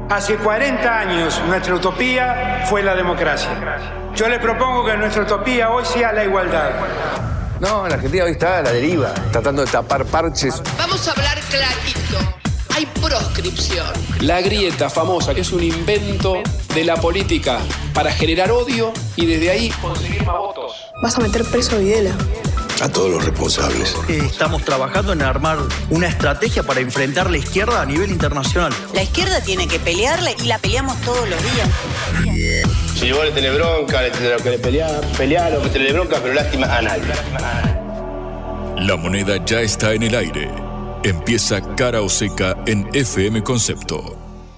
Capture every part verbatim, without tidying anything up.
Hace cuarenta años nuestra utopía fue la democracia. Yo le propongo que nuestra utopía hoy sea la igualdad. No, la Argentina hoy está a la deriva, tratando de tapar parches. Vamos a hablar clarito. Hay proscripción. La grieta famosa, que es un invento de la política para generar odio y desde ahí conseguir más votos. Vas a meter preso a Videla. A todos los responsables. Estamos trabajando en armar una estrategia para enfrentar la izquierda a nivel internacional. La izquierda tiene que pelearla y la peleamos todos los días. Si vos le tenés bronca, le tenés que pelear, pelear, lo que tenés bronca, pero lástima a nadie. La moneda ya está en el aire. Empieza Cara o Seca en F M Concepto.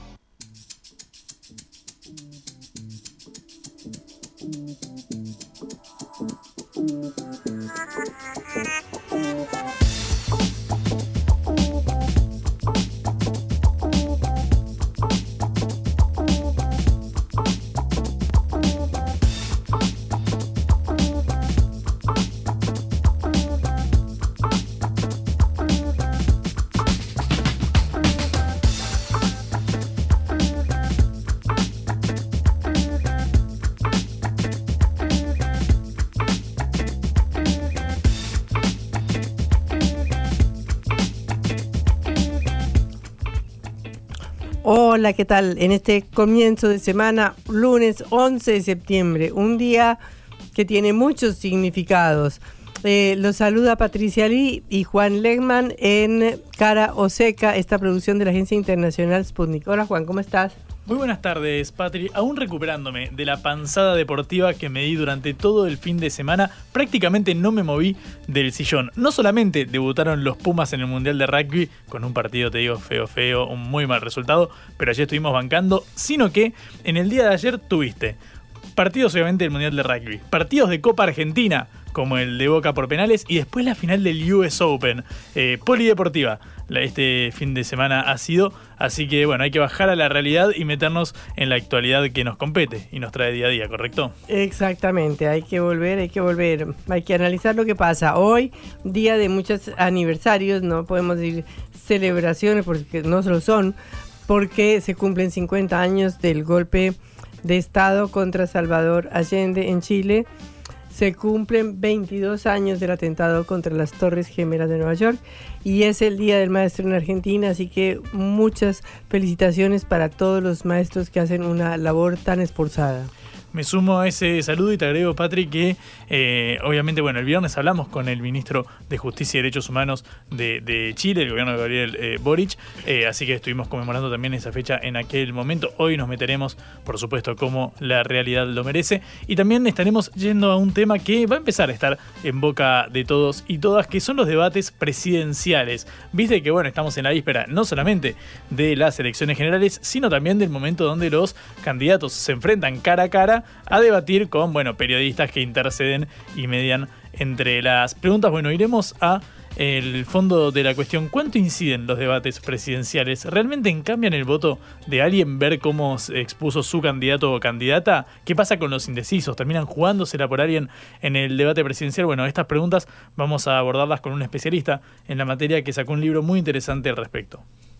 Hola, ¿qué tal? En este comienzo de semana, lunes once de septiembre, un día que tiene muchos significados. Eh, los saluda Patricia Lee y Juan Legman en Cara o Seca, esta producción de la Agencia Internacional Sputnik. Hola Juan, ¿cómo estás? Muy buenas tardes, Patri. Aún recuperándome de la panzada deportiva que me di durante todo el fin de semana, prácticamente no me moví del sillón. No solamente debutaron los Pumas en el Mundial de Rugby, con un partido, te digo, feo, feo, un muy mal resultado, pero ayer estuvimos bancando, sino que en el día de ayer tuviste partidos obviamente del Mundial de Rugby, partidos de Copa Argentina, como el de Boca por penales, y después la final del U S Open, eh, polideportiva. Este fin de semana ha sido, así que bueno, hay que bajar a la realidad y meternos en la actualidad que nos compete y nos trae día a día, ¿correcto? Exactamente, hay que volver, hay que volver, hay que analizar lo que pasa. Hoy, día de muchos aniversarios, no podemos decir celebraciones porque no lo son, porque se cumplen cincuenta años del golpe de Estado contra Salvador Allende en Chile. Se cumplen veintidós años del atentado contra las Torres Gemelas de Nueva York y es el Día del Maestro en Argentina, así que muchas felicitaciones para todos los maestros que hacen una labor tan esforzada. Me sumo a ese saludo y te agrego, Patri, que eh, obviamente, bueno, el viernes hablamos con el ministro de Justicia y Derechos Humanos de, de Chile, el gobierno de Gabriel eh, Boric, eh, así que estuvimos conmemorando también esa fecha en aquel momento. Hoy nos meteremos, por supuesto, como la realidad lo merece, y también estaremos yendo a un tema que va a empezar a estar en boca de todos y todas, que son los debates presidenciales. Viste que, bueno, estamos en la víspera no solamente de las elecciones generales, sino también del momento donde los candidatos se enfrentan cara a cara a debatir con, bueno, periodistas que interceden y median entre las preguntas. Bueno, iremos a el fondo de la cuestión. ¿Cuánto inciden los debates presidenciales? ¿Realmente cambian el voto de alguien ver cómo se expuso su candidato o candidata? ¿Qué pasa con los indecisos? ¿Terminan jugándosela por alguien en el debate presidencial? Bueno, estas preguntas vamos a abordarlas con un especialista en la materia que sacó un libro muy interesante al respecto.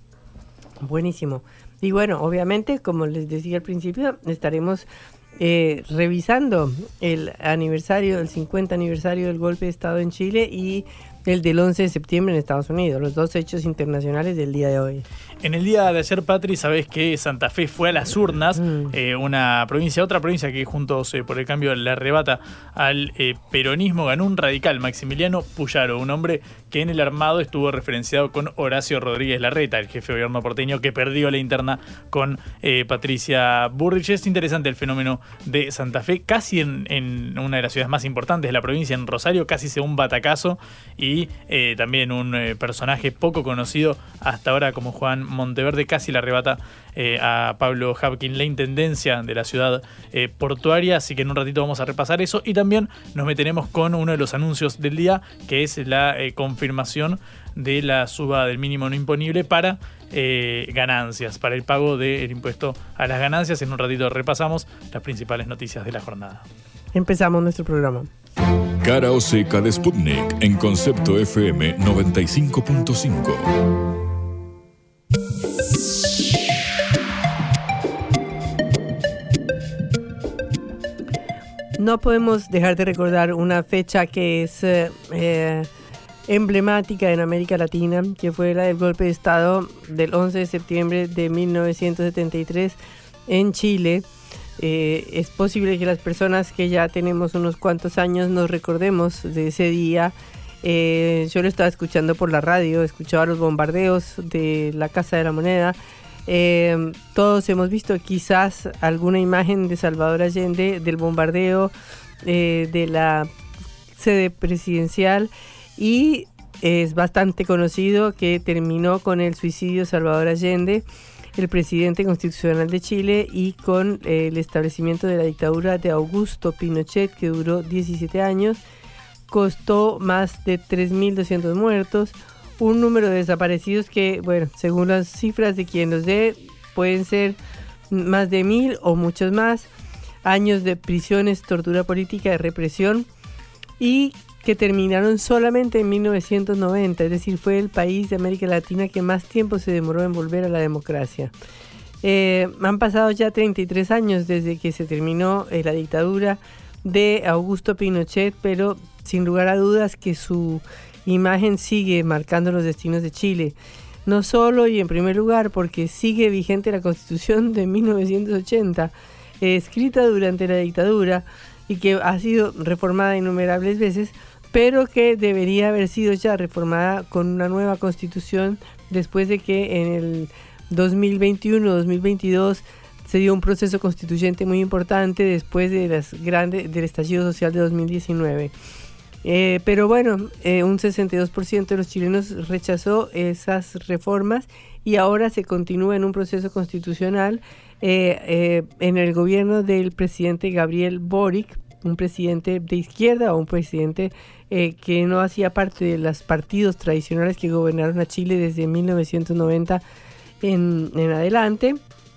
Buenísimo. Y bueno, obviamente, como les decía al principio, estaremos Eh, revisando el aniversario, el cincuenta aniversario del golpe de Estado en Chile y el del once de septiembre en Estados Unidos, los dos hechos internacionales del día de hoy. En el día de ayer, Patri, sabés que Santa Fe fue a las urnas, mm. eh, una provincia, otra provincia que juntos eh, por el cambio le arrebata al eh, peronismo, ganó un radical, Maximiliano Puyaro, un hombre que en el armado estuvo referenciado con Horacio Rodríguez Larreta, el jefe de gobierno porteño que perdió la interna con eh, Patricia Bullrich. Es interesante el fenómeno de Santa Fe, casi en, en una de las ciudades más importantes de la provincia, en Rosario, casi se un batacazo, y eh, también un eh, personaje poco conocido hasta ahora como Juan Monteverde casi le arrebata eh, a Pablo Hapkin la intendencia de la ciudad eh, portuaria, así que en un ratito vamos a repasar eso y también nos meteremos con uno de los anuncios del día, que es la eh, confirmación de la suba del mínimo no imponible para eh, ganancias, para el pago del impuesto a las ganancias. En un ratito repasamos las principales noticias de la jornada. Empezamos nuestro programa. Cara o Seca de Sputnik en Concepto F M noventa y cinco punto cinco. no podemos dejar de recordar una fecha que es eh, eh, emblemática en América Latina, que fue la del golpe de Estado del once de septiembre de mil novecientos setenta y tres en Chile. Eh, es posible que las personas que ya tenemos unos cuantos años nos recordemos de ese día. Eh, yo lo estaba escuchando por la radio, escuchaba los bombardeos de la Casa de la Moneda. Eh, todos hemos visto quizás alguna imagen de Salvador Allende, del bombardeo eh, de la sede presidencial, y es bastante conocido que terminó con el suicidio de Salvador Allende, el presidente constitucional de Chile, y con eh, el establecimiento de la dictadura de Augusto Pinochet, que duró diecisiete años, costó más de tres mil doscientos muertos, un número de desaparecidos que, bueno, según las cifras de quien los dé, pueden ser más de mil o muchos más, años de prisiones, tortura política, de represión, y que terminaron solamente en mil novecientos noventa, es decir, fue el país de América Latina que más tiempo se demoró en volver a la democracia. Eh, han pasado ya treinta y tres años desde que se terminó eh, la dictadura de Augusto Pinochet, pero sin lugar a dudas que su imagen sigue marcando los destinos de Chile. No solo y en primer lugar porque sigue vigente la Constitución de mil novecientos ochenta, eh, escrita durante la dictadura y que ha sido reformada innumerables veces, pero que debería haber sido ya reformada con una nueva Constitución después de que en el dos mil veintiuno dos mil veintidós se dio un proceso constituyente muy importante después de las grandes, del estallido social de dos mil diecinueve. Eh, pero bueno, eh, un sesenta y dos por ciento de los chilenos rechazó esas reformas y ahora se continúa en un proceso constitucional eh, eh, en el gobierno del presidente Gabriel Boric, un presidente de izquierda o un presidente eh, que no hacía parte de los partidos tradicionales que gobernaron a Chile desde mil novecientos noventa en, en adelante.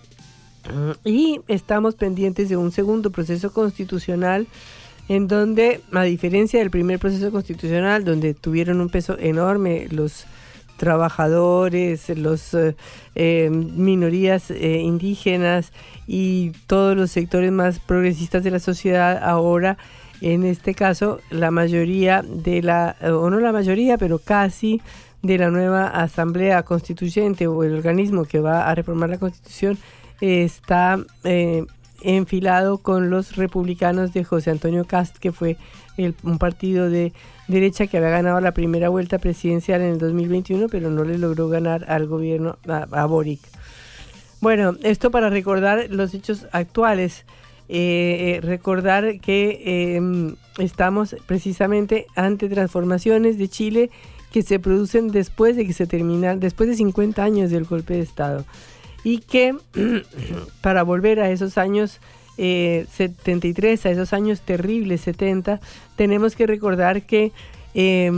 Y estamos pendientes de un segundo proceso constitucional en donde, a diferencia del primer proceso constitucional, donde tuvieron un peso enorme los trabajadores, los eh, minorías eh, indígenas y todos los sectores más progresistas de la sociedad, ahora en este caso la mayoría de la, o no la mayoría, pero casi de la nueva Asamblea Constituyente o el organismo que va a reformar la Constitución eh, está eh, enfilado con los republicanos de José Antonio Kast, que fue el, un partido de derecha que había ganado la primera vuelta presidencial en el dos mil veintiuno, pero no le logró ganar al gobierno, a, a Boric. Bueno, esto para recordar los hechos actuales, eh, eh, recordar que eh, estamos precisamente ante transformaciones de Chile que se producen después de que se terminan, después de cincuenta años del golpe de Estado, y que para volver a esos años eh, setenta y tres, a esos años terribles setenta, tenemos que recordar que eh,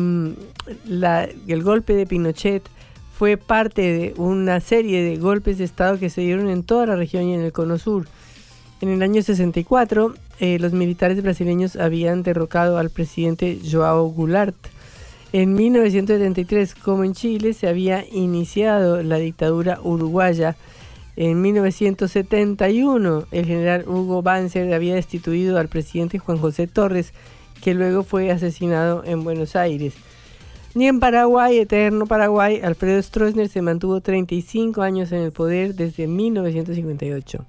la, el golpe de Pinochet fue parte de una serie de golpes de Estado que se dieron en toda la región y en el Cono Sur. En el año sesenta y cuatro, eh, los militares brasileños habían derrocado al presidente João Goulart. En mil novecientos setenta y tres, como en Chile, se había iniciado la dictadura uruguaya. En mil novecientos setenta y uno, el general Hugo Banzer había destituido al presidente Juan José Torres, que luego fue asesinado en Buenos Aires. Y en Paraguay, eterno Paraguay, Alfredo Stroessner se mantuvo treinta y cinco años en el poder desde mil novecientos cincuenta y ocho.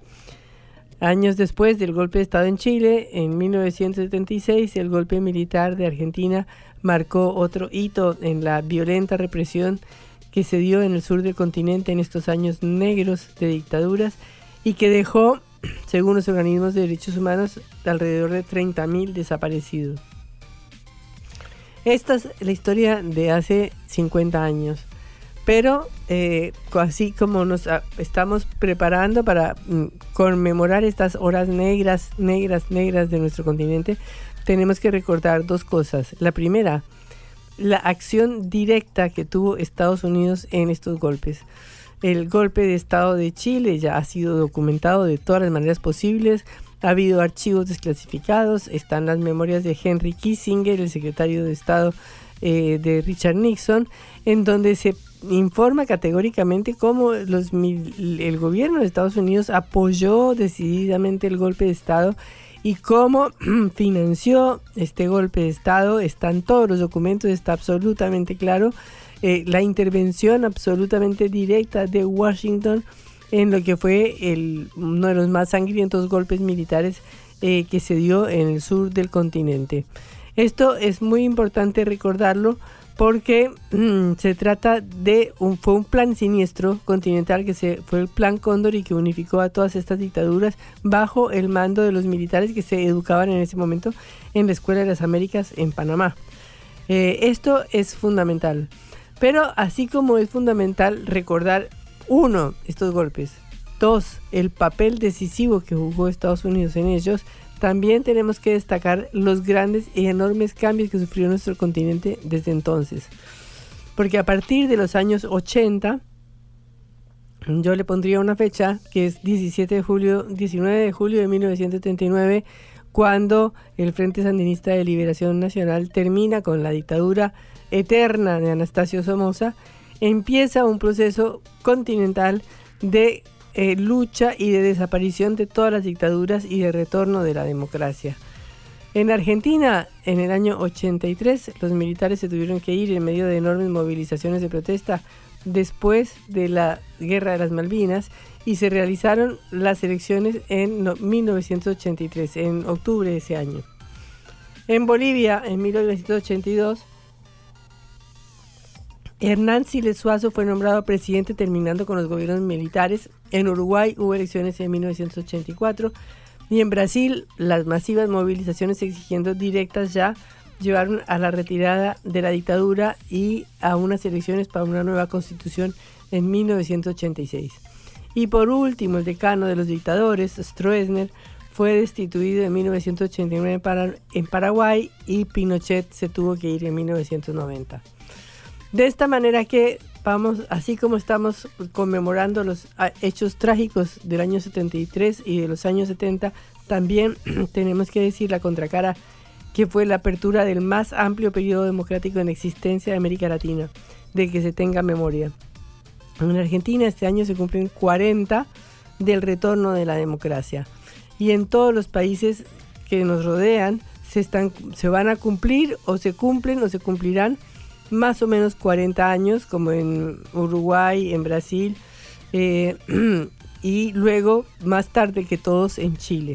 Años después del golpe de Estado en Chile, en mil novecientos setenta y seis, el golpe militar de Argentina marcó otro hito en la violenta represión que se dio en el sur del continente en estos años negros de dictaduras y que dejó, según los organismos de derechos humanos, alrededor de treinta mil desaparecidos. Esta es la historia de hace cincuenta años, pero eh, así como nos a, estamos preparando para mm, conmemorar estas horas negras, negras, negras de nuestro continente, tenemos que recordar dos cosas. La primera, la acción directa que tuvo Estados Unidos en estos golpes. El golpe de Estado de Chile ya ha sido documentado de todas las maneras posibles. Ha habido archivos desclasificados, están las memorias de Henry Kissinger, el secretario de Estado eh, de Richard Nixon, en donde se informa categóricamente cómo los, el gobierno de Estados Unidos apoyó decididamente el golpe de Estado y cómo financió este golpe de Estado. Están todos los documentos, está absolutamente claro eh, la intervención absolutamente directa de Washington en lo que fue el, uno de los más sangrientos golpes militares eh, que se dio en el sur del continente. Esto es muy importante recordarlo porque mmm, se trata de un, fue un plan siniestro continental que se, fue el Plan Cóndor y que unificó a todas estas dictaduras bajo el mando de los militares que se educaban en ese momento en la Escuela de las Américas en Panamá. Eh, esto es fundamental, pero así como es fundamental recordar, uno, estos golpes, dos, el papel decisivo que jugó Estados Unidos en ellos, también tenemos que destacar los grandes y enormes cambios que sufrió nuestro continente desde entonces. Porque a partir de los años ochenta, yo le pondría una fecha que es diecisiete de julio, diecinueve de julio de mil novecientos setenta y nueve, cuando el Frente Sandinista de Liberación Nacional termina con la dictadura eterna de Anastasio Somoza, empieza un proceso continental de Eh, lucha y de desaparición de todas las dictaduras y de retorno de la democracia. En Argentina, en el año ochenta y tres, los militares se tuvieron que ir en medio de enormes movilizaciones de protesta después de la Guerra de las Malvinas y se realizaron las elecciones en mil novecientos ochenta y tres, en octubre de ese año. En Bolivia, en mil novecientos ochenta y dos, Hernán Siles Suazo fue nombrado presidente terminando con los gobiernos militares. En Uruguay hubo elecciones en mil novecientos ochenta y cuatro y en Brasil las masivas movilizaciones exigiendo directas ya llevaron a la retirada de la dictadura y a unas elecciones para una nueva constitución en mil novecientos ochenta y seis. Y por último, el decano de los dictadores, Stroessner, fue destituido en mil novecientos ochenta y nueve para, en Paraguay y Pinochet se tuvo que ir en mil novecientos noventa. De esta manera que vamos, así como estamos conmemorando los hechos trágicos del año setenta y tres y de los años setenta, también tenemos que decir la contracara, que fue la apertura del más amplio periodo democrático en existencia de América Latina, de que se tenga memoria. En Argentina este año se cumplen cuarenta del retorno de la democracia y en todos los países que nos rodean se, están, se van a cumplir o se cumplen o se cumplirán más o menos cuarenta años, como en Uruguay, en Brasil, eh, y luego, más tarde que todos, en Chile.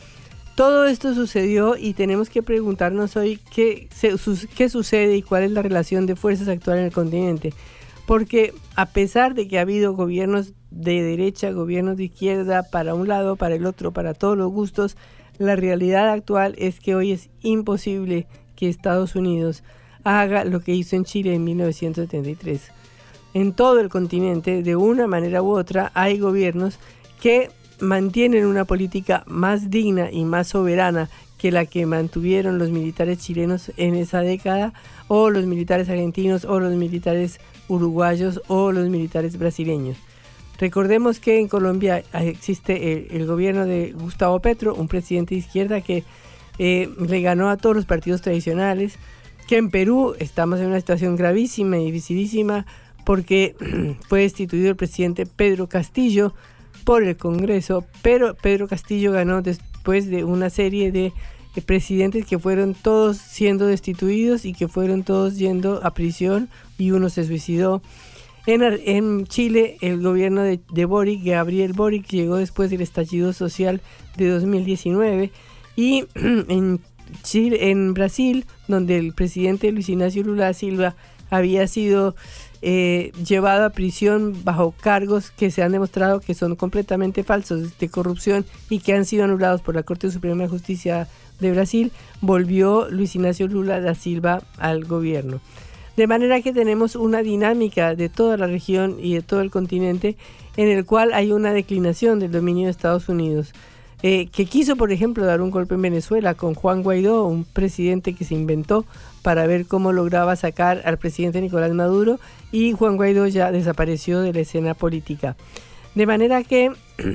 Todo esto sucedió y tenemos que preguntarnos hoy qué, se, sus, qué sucede y cuál es la relación de fuerzas actual en el continente. Porque a pesar de que ha habido gobiernos de derecha, gobiernos de izquierda, para un lado, para el otro, para todos los gustos, la realidad actual es que hoy es imposible que Estados Unidos haga lo que hizo en Chile en mil novecientos setenta y tres. En todo el continente, de una manera u otra, hay gobiernos que mantienen una política más digna y más soberana que la que mantuvieron los militares chilenos en esa década, o los militares argentinos, o los militares uruguayos, o los militares brasileños. Recordemos que en Colombia existe el, el gobierno de Gustavo Petro, un presidente de izquierda que eh, le ganó a todos los partidos tradicionales, que en Perú estamos en una situación gravísima y dificilísima porque fue destituido el presidente Pedro Castillo por el Congreso, pero Pedro Castillo ganó después de una serie de presidentes que fueron todos siendo destituidos y que fueron todos yendo a prisión y uno se suicidó. En, en Chile, el gobierno de, de Boric, Gabriel Boric, llegó después del estallido social de dos mil diecinueve y en Chile, en Brasil, donde el presidente Luis Ignacio Lula da Silva había sido eh, llevado a prisión bajo cargos que se han demostrado que son completamente falsos de corrupción y que han sido anulados por la Corte Suprema de Justicia de Brasil, volvió Luis Ignacio Lula da Silva al gobierno. De manera que tenemos una dinámica de toda la región y de todo el continente en el cual hay una declinación del dominio de Estados Unidos. Eh, que quiso, por ejemplo, dar un golpe en Venezuela con Juan Guaidó, un presidente que se inventó para ver cómo lograba sacar al presidente Nicolás Maduro, y Juan Guaidó ya desapareció de la escena política. De manera que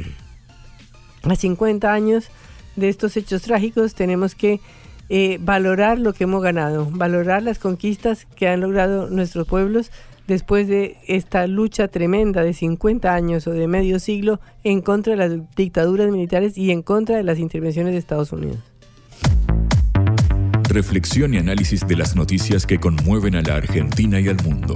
a cincuenta años de estos hechos trágicos tenemos que eh, valorar lo que hemos ganado, valorar las conquistas que han logrado nuestros pueblos, después de esta lucha tremenda de cincuenta años o de medio siglo en contra de las dictaduras militares y en contra de las intervenciones de Estados Unidos. Reflexión y análisis de las noticias que conmueven a la Argentina y al mundo.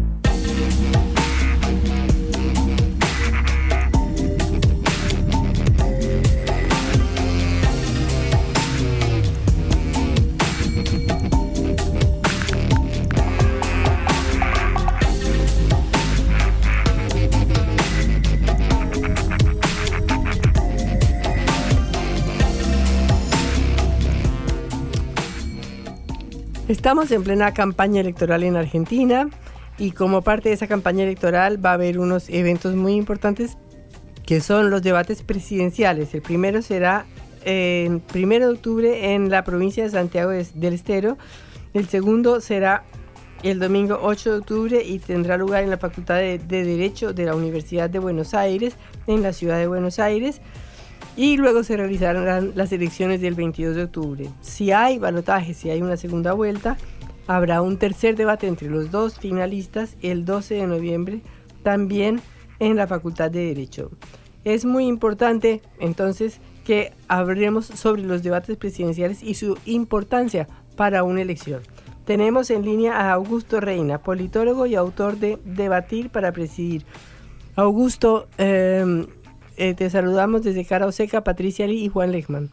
Estamos en plena campaña electoral en Argentina y como parte de esa campaña electoral va a haber unos eventos muy importantes que son los debates presidenciales. El primero será el primero de octubre en la provincia de Santiago del Estero. El segundo será el domingo ocho de octubre y tendrá lugar en la Facultad de, de Derecho de la Universidad de Buenos Aires, en la ciudad de Buenos Aires. Y luego se realizarán las elecciones del veintidós de octubre. Si hay balotaje, si hay una segunda vuelta, habrá un tercer debate entre los dos finalistas el doce de noviembre, también en la Facultad de Derecho. Es muy importante, entonces, que hablemos sobre los debates presidenciales y su importancia para una elección. Tenemos en línea a Augusto Reina, politólogo y autor de Debatir para Presidir. Augusto, eh, Eh, te saludamos desde Cara Oseca, Patricia Lee y Juan Lechman.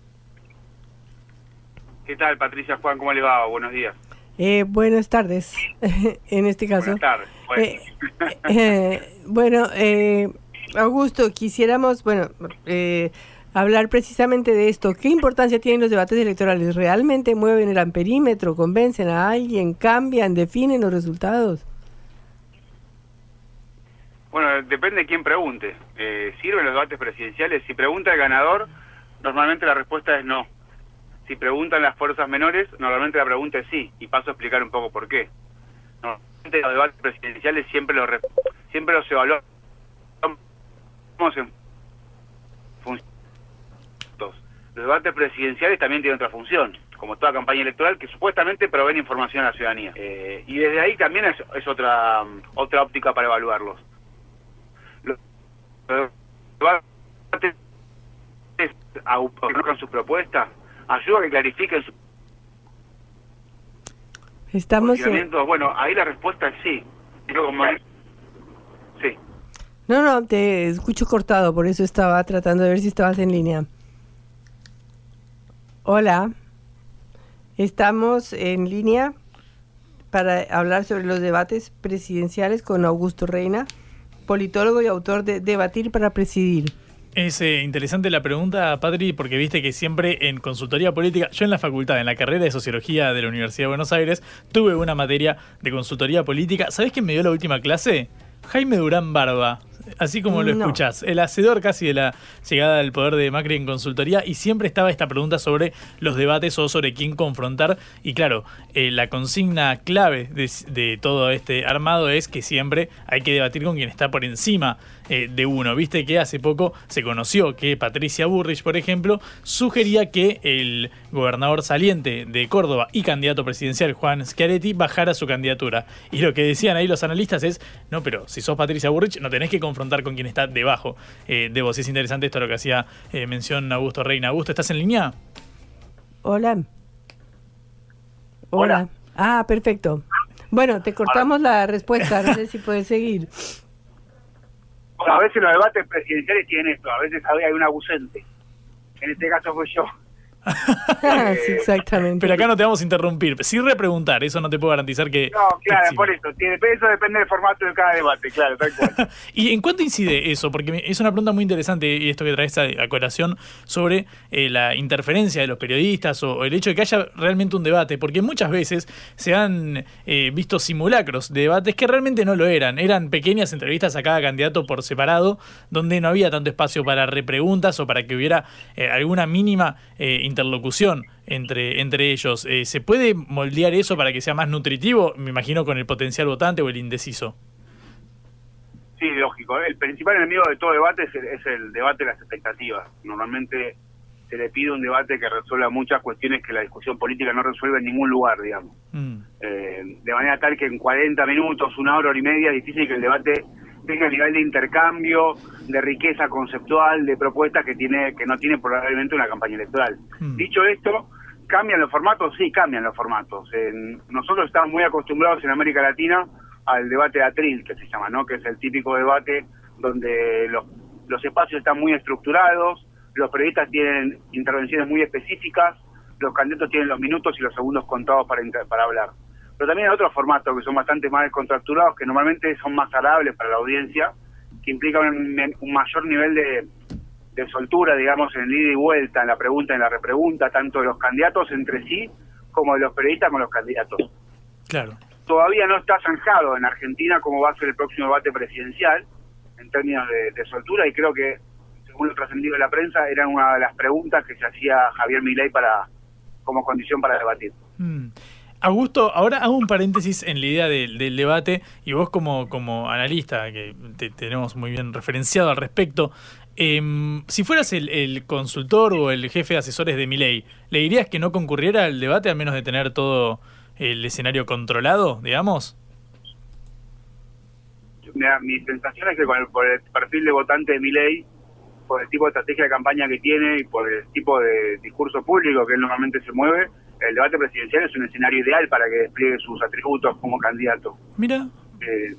¿Qué tal, Patricia, Juan? ¿Cómo le va? Buenos días. Eh, buenas tardes, en este caso. Buenas tardes. Bueno, eh, eh, bueno eh, Augusto, quisiéramos bueno, eh, hablar precisamente de esto. ¿Qué importancia tienen los debates electorales? ¿Realmente mueven el amperímetro, convencen a alguien, cambian, definen los resultados? Bueno, depende de quién pregunte. Eh, ¿Sirven los debates presidenciales? Si pregunta el ganador, normalmente la respuesta es no. Si preguntan las fuerzas menores, normalmente la pregunta es sí. Y paso a explicar un poco por qué. Normalmente los debates presidenciales siempre los, re, siempre los evaluamos en función. Los debates presidenciales también tienen otra función, como toda campaña electoral, que supuestamente proveen información a la ciudadanía. Eh, y desde ahí también es, es otra, otra óptica para evaluarlos. Los debates con sus propuestas ayuda a que clarifiquen sus Estamos en... Bueno, ahí la respuesta es sí. Como... Sí. No, no, te escucho cortado, por eso estaba tratando de ver si estabas en línea. Hola, estamos en línea para hablar sobre los debates presidenciales con Augusto Reina, politólogo y autor de Debatir para Presidir. Es eh, interesante la pregunta, Patri, porque viste que siempre en consultoría política, yo en la facultad, en la carrera de Sociología de la Universidad de Buenos Aires, tuve una materia de consultoría política. ¿Sabés quién me dio la última clase? Jaime Durán Barba, así como lo no. escuchás, el hacedor casi de la llegada al poder de Macri en consultoría, y siempre estaba esta pregunta sobre los debates o sobre quién confrontar, y claro, eh, la consigna clave de, de todo este armado es que siempre hay que debatir con quien está por encima eh, de uno. Viste que hace poco se conoció que Patricia Bullrich, por ejemplo, sugería que el gobernador saliente de Córdoba y candidato presidencial Juan Schiaretti bajara su candidatura, y lo que decían ahí los analistas es, no, pero si sos Patricia Bullrich no tenés que confrontar con quien está debajo eh, de vos. Es interesante esto lo que hacía eh, mención Augusto Reina. Augusto, ¿estás en línea? Hola. Hola. Hola. Ah, perfecto. Bueno, te cortamos Hola. la respuesta, no sé si puedes seguir. Bueno, a veces los debates presidenciales tienen esto, a veces hay un ausente. En este caso fue yo. eh, sí, exactamente. Pero acá no te vamos a interrumpir, sí repreguntar, eso no te puedo garantizar que... No, claro, que por eso, tiene, eso depende del formato de cada debate, claro, tal cual. ¿Y en cuánto incide eso? Porque es una pregunta muy interesante, y esto que traes a, a colación, sobre eh, la interferencia de los periodistas o, o el hecho de que haya realmente un debate, porque muchas veces se han eh, visto simulacros de debates que realmente no lo eran, eran pequeñas entrevistas a cada candidato por separado, donde no había tanto espacio para repreguntas o para que hubiera eh, alguna mínima eh, interlocución entre, entre ellos. Eh, ¿Se puede moldear eso para que sea más nutritivo? Me imagino con el potencial votante o el indeciso. Sí, lógico. El principal enemigo de todo debate es el, es el debate de las expectativas. Normalmente se le pide un debate que resuelva muchas cuestiones que la discusión política no resuelve en ningún lugar, digamos. Mm. Eh, de manera tal que en cuarenta minutos, una hora, hora y media, es difícil que el debate tenga el nivel de intercambio, de riqueza conceptual, de propuestas que tiene que no tiene probablemente una campaña electoral. Mm. Dicho esto, ¿cambian los formatos? Sí, cambian los formatos. Eh, nosotros estamos muy acostumbrados en América Latina al debate de atril, que se llama, ¿no? Que es el típico debate donde los, los espacios están muy estructurados, los periodistas tienen intervenciones muy específicas, los candidatos tienen los minutos y los segundos contados para, para hablar. Pero también hay otros formatos que son bastante más descontracturados, que normalmente son más agradables para la audiencia, que implican un, un mayor nivel de, de soltura, digamos, en el ida y vuelta, en la pregunta y en la repregunta, tanto de los candidatos entre sí, como de los periodistas con los candidatos. Claro. Todavía no está zanjado en Argentina cómo va a ser el próximo debate presidencial, en términos de, de soltura, y creo que, según lo trascendido de la prensa, era una de las preguntas que se hacía Javier Milei para como condición para debatir. Mm. Augusto, ahora hago un paréntesis en la idea del, del debate, y vos como, como analista, que te tenemos muy bien referenciado al respecto, eh, si fueras el, el consultor o el jefe de asesores de Milei, ¿le dirías que no concurriera al debate a menos de tener todo el escenario controlado, digamos? Mira, mi sensación es que con el, por el perfil de votante de Milei, por el tipo de estrategia de campaña que tiene y por el tipo de discurso público que él normalmente se mueve, el debate presidencial es un escenario ideal para que despliegue sus atributos como candidato. Mira. Eh,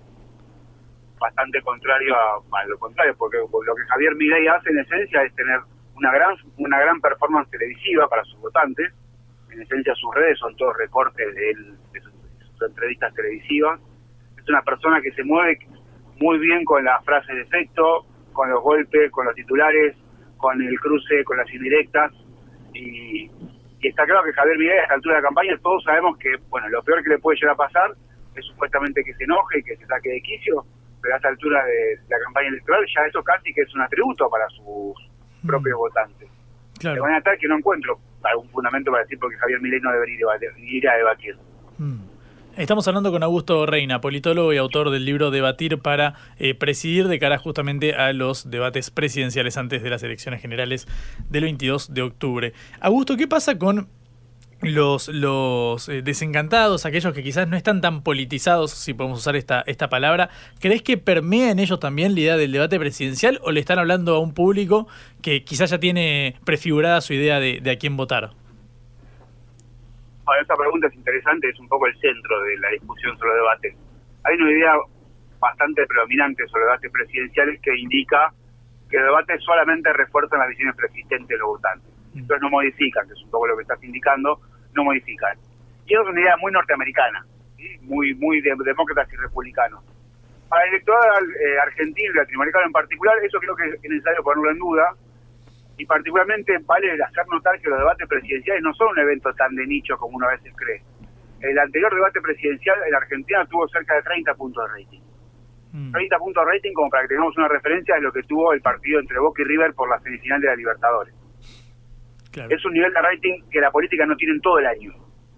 bastante contrario a, a lo contrario, porque lo que Javier Milei hace en esencia es tener una gran una gran performance televisiva para sus votantes. En esencia sus redes son todos recortes de él, de sus, de sus entrevistas televisivas. Es una persona que se mueve muy bien con las frases de efecto, con los golpes, con los titulares, con el cruce, con las indirectas, y, y está claro que Javier Milei a esta altura de la campaña todos sabemos que, bueno, lo peor que le puede llegar a pasar es supuestamente que se enoje y que se saque de quicio, pero a esta altura de la campaña electoral ya eso casi que es un atributo para sus mm. propios votantes. Claro. De manera tal que no encuentro algún fundamento para decir porque Javier Milei no debería ir a debatir. Mm. Estamos hablando con Augusto Reina, politólogo y autor del libro Debatir para eh, presidir, de cara justamente a los debates presidenciales antes de las elecciones generales del veintidós de octubre. Augusto, ¿qué pasa con los, los eh, desencantados, aquellos que quizás no están tan politizados, si podemos usar esta, esta palabra? ¿Crees que permea en ellos también la idea del debate presidencial o le están hablando a un público que quizás ya tiene prefigurada su idea de, de a quién votar? Bueno, esta pregunta es interesante, es un poco el centro de la discusión sobre el debate. Hay una idea bastante predominante sobre debates presidenciales que indica que el debate solamente refuerza las visiones preexistentes de los votantes. Entonces no modifican, que es un poco lo que estás indicando, no modifican. Y eso es una idea muy norteamericana, ¿sí? muy muy de demócratas y republicanos. Para el electorado eh, argentino y latinoamericano en particular, eso creo que es necesario ponerlo en duda, y particularmente vale hacer notar que los debates presidenciales no son un evento tan de nicho como uno a veces cree. El anterior debate presidencial en Argentina tuvo cerca de treinta puntos de rating. Mm. treinta puntos de rating, como para que tengamos una referencia de lo que tuvo el partido entre Boca y River por la semifinal de la Libertadores. Claro. Es un nivel de rating que la política no tiene en todo el año.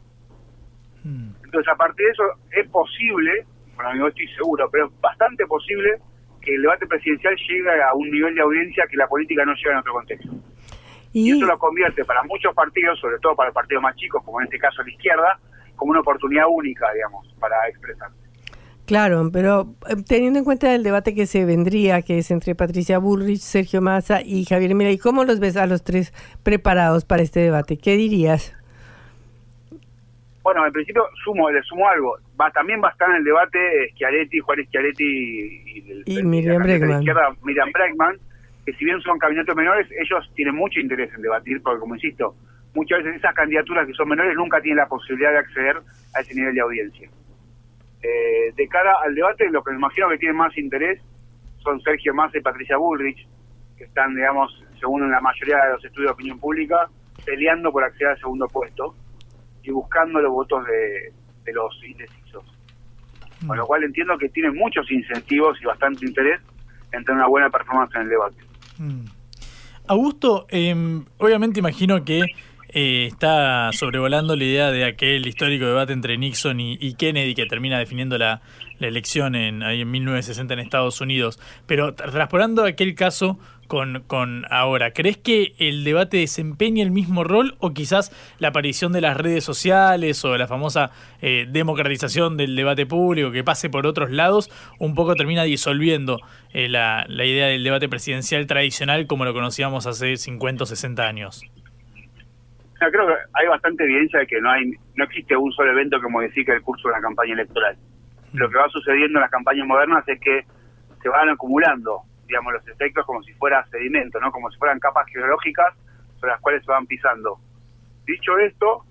Mm. Entonces, a partir de eso, es posible, bueno, no estoy seguro, pero es bastante posible que el debate presidencial llegue a un nivel de audiencia que la política no llega en otro contexto. Y, y eso lo convierte para muchos partidos, sobre todo para partidos más chicos, como en este caso la izquierda, como una oportunidad única, digamos, para expresarse. Claro, pero teniendo en cuenta el debate que se vendría, que es entre Patricia Bullrich, Sergio Massa y Javier Milei, ¿cómo los ves a los tres preparados para este debate? ¿Qué dirías? Bueno, en principio sumo, le sumo algo. Va, también va a estar en el debate Schiaretti, Juan Schiaretti y, el, y el, Miriam Bregman. De la izquierda, Miriam Bregman, que si bien son candidatos menores, ellos tienen mucho interés en debatir, porque como insisto, muchas veces esas candidaturas que son menores nunca tienen la posibilidad de acceder a ese nivel de audiencia. Eh, de cara al debate, lo que me imagino que tienen más interés son Sergio Massa y Patricia Bullrich, que están, digamos, según la mayoría de los estudios de opinión pública, peleando por acceder al segundo puesto y buscando los votos de, de los indecisos. Mm. Con lo cual entiendo que tienen muchos incentivos y bastante interés en tener una buena performance en el debate. Mm. Augusto, eh, obviamente imagino que eh, está sobrevolando la idea de aquel histórico debate entre Nixon y, y Kennedy que termina definiendo la, la elección en, ahí en mil novecientos sesenta en Estados Unidos. Pero transportando aquel caso con, con ahora. ¿Crees que el debate desempeña el mismo rol o quizás la aparición de las redes sociales o la famosa eh, democratización del debate público que pase por otros lados un poco termina disolviendo eh, la, la idea del debate presidencial tradicional como lo conocíamos hace cincuenta o sesenta años? Yo creo que hay bastante evidencia de que no hay no existe un solo evento que modifique el curso de una campaña electoral. Lo que va sucediendo en las campañas modernas es que se van acumulando, digamos, los efectos como si fuera sedimento, ¿no? Como si fueran capas geológicas sobre las cuales se van pisando. Dicho esto,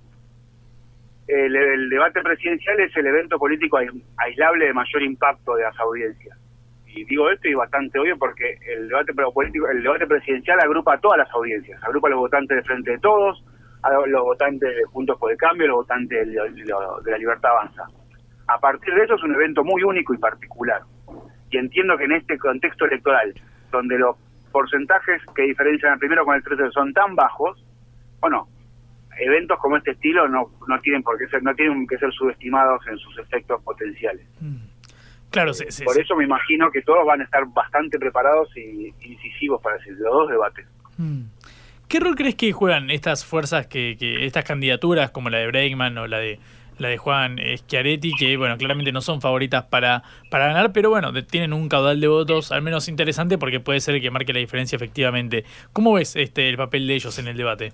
el, el debate presidencial es el evento político aislable de mayor impacto de las audiencias. Y digo esto y bastante obvio porque el debate político, el debate presidencial agrupa a todas las audiencias, agrupa a los votantes de Frente de Todos, a los votantes de Juntos por el Cambio, a los votantes de, de, de la Libertad Avanza. A partir de eso es un evento muy único y particular. Y entiendo que en este contexto electoral, donde los porcentajes que diferencian al primero con el tercero son tan bajos, bueno, eventos como este estilo no no tienen por qué ser, no tienen que ser subestimados en sus efectos potenciales. Claro, sí, sí, por sí. eso me imagino que todos van a estar bastante preparados y incisivos para decir, los dos debates. Mm. ¿Qué rol crees que juegan estas fuerzas, que, que estas candidaturas como la de Bregman o la de la de Juan Schiaretti, que bueno, claramente no son favoritas para, para ganar, pero bueno, de, tienen un caudal de votos al menos interesante porque puede ser el que marque la diferencia efectivamente? ¿Cómo ves este el papel de ellos en el debate?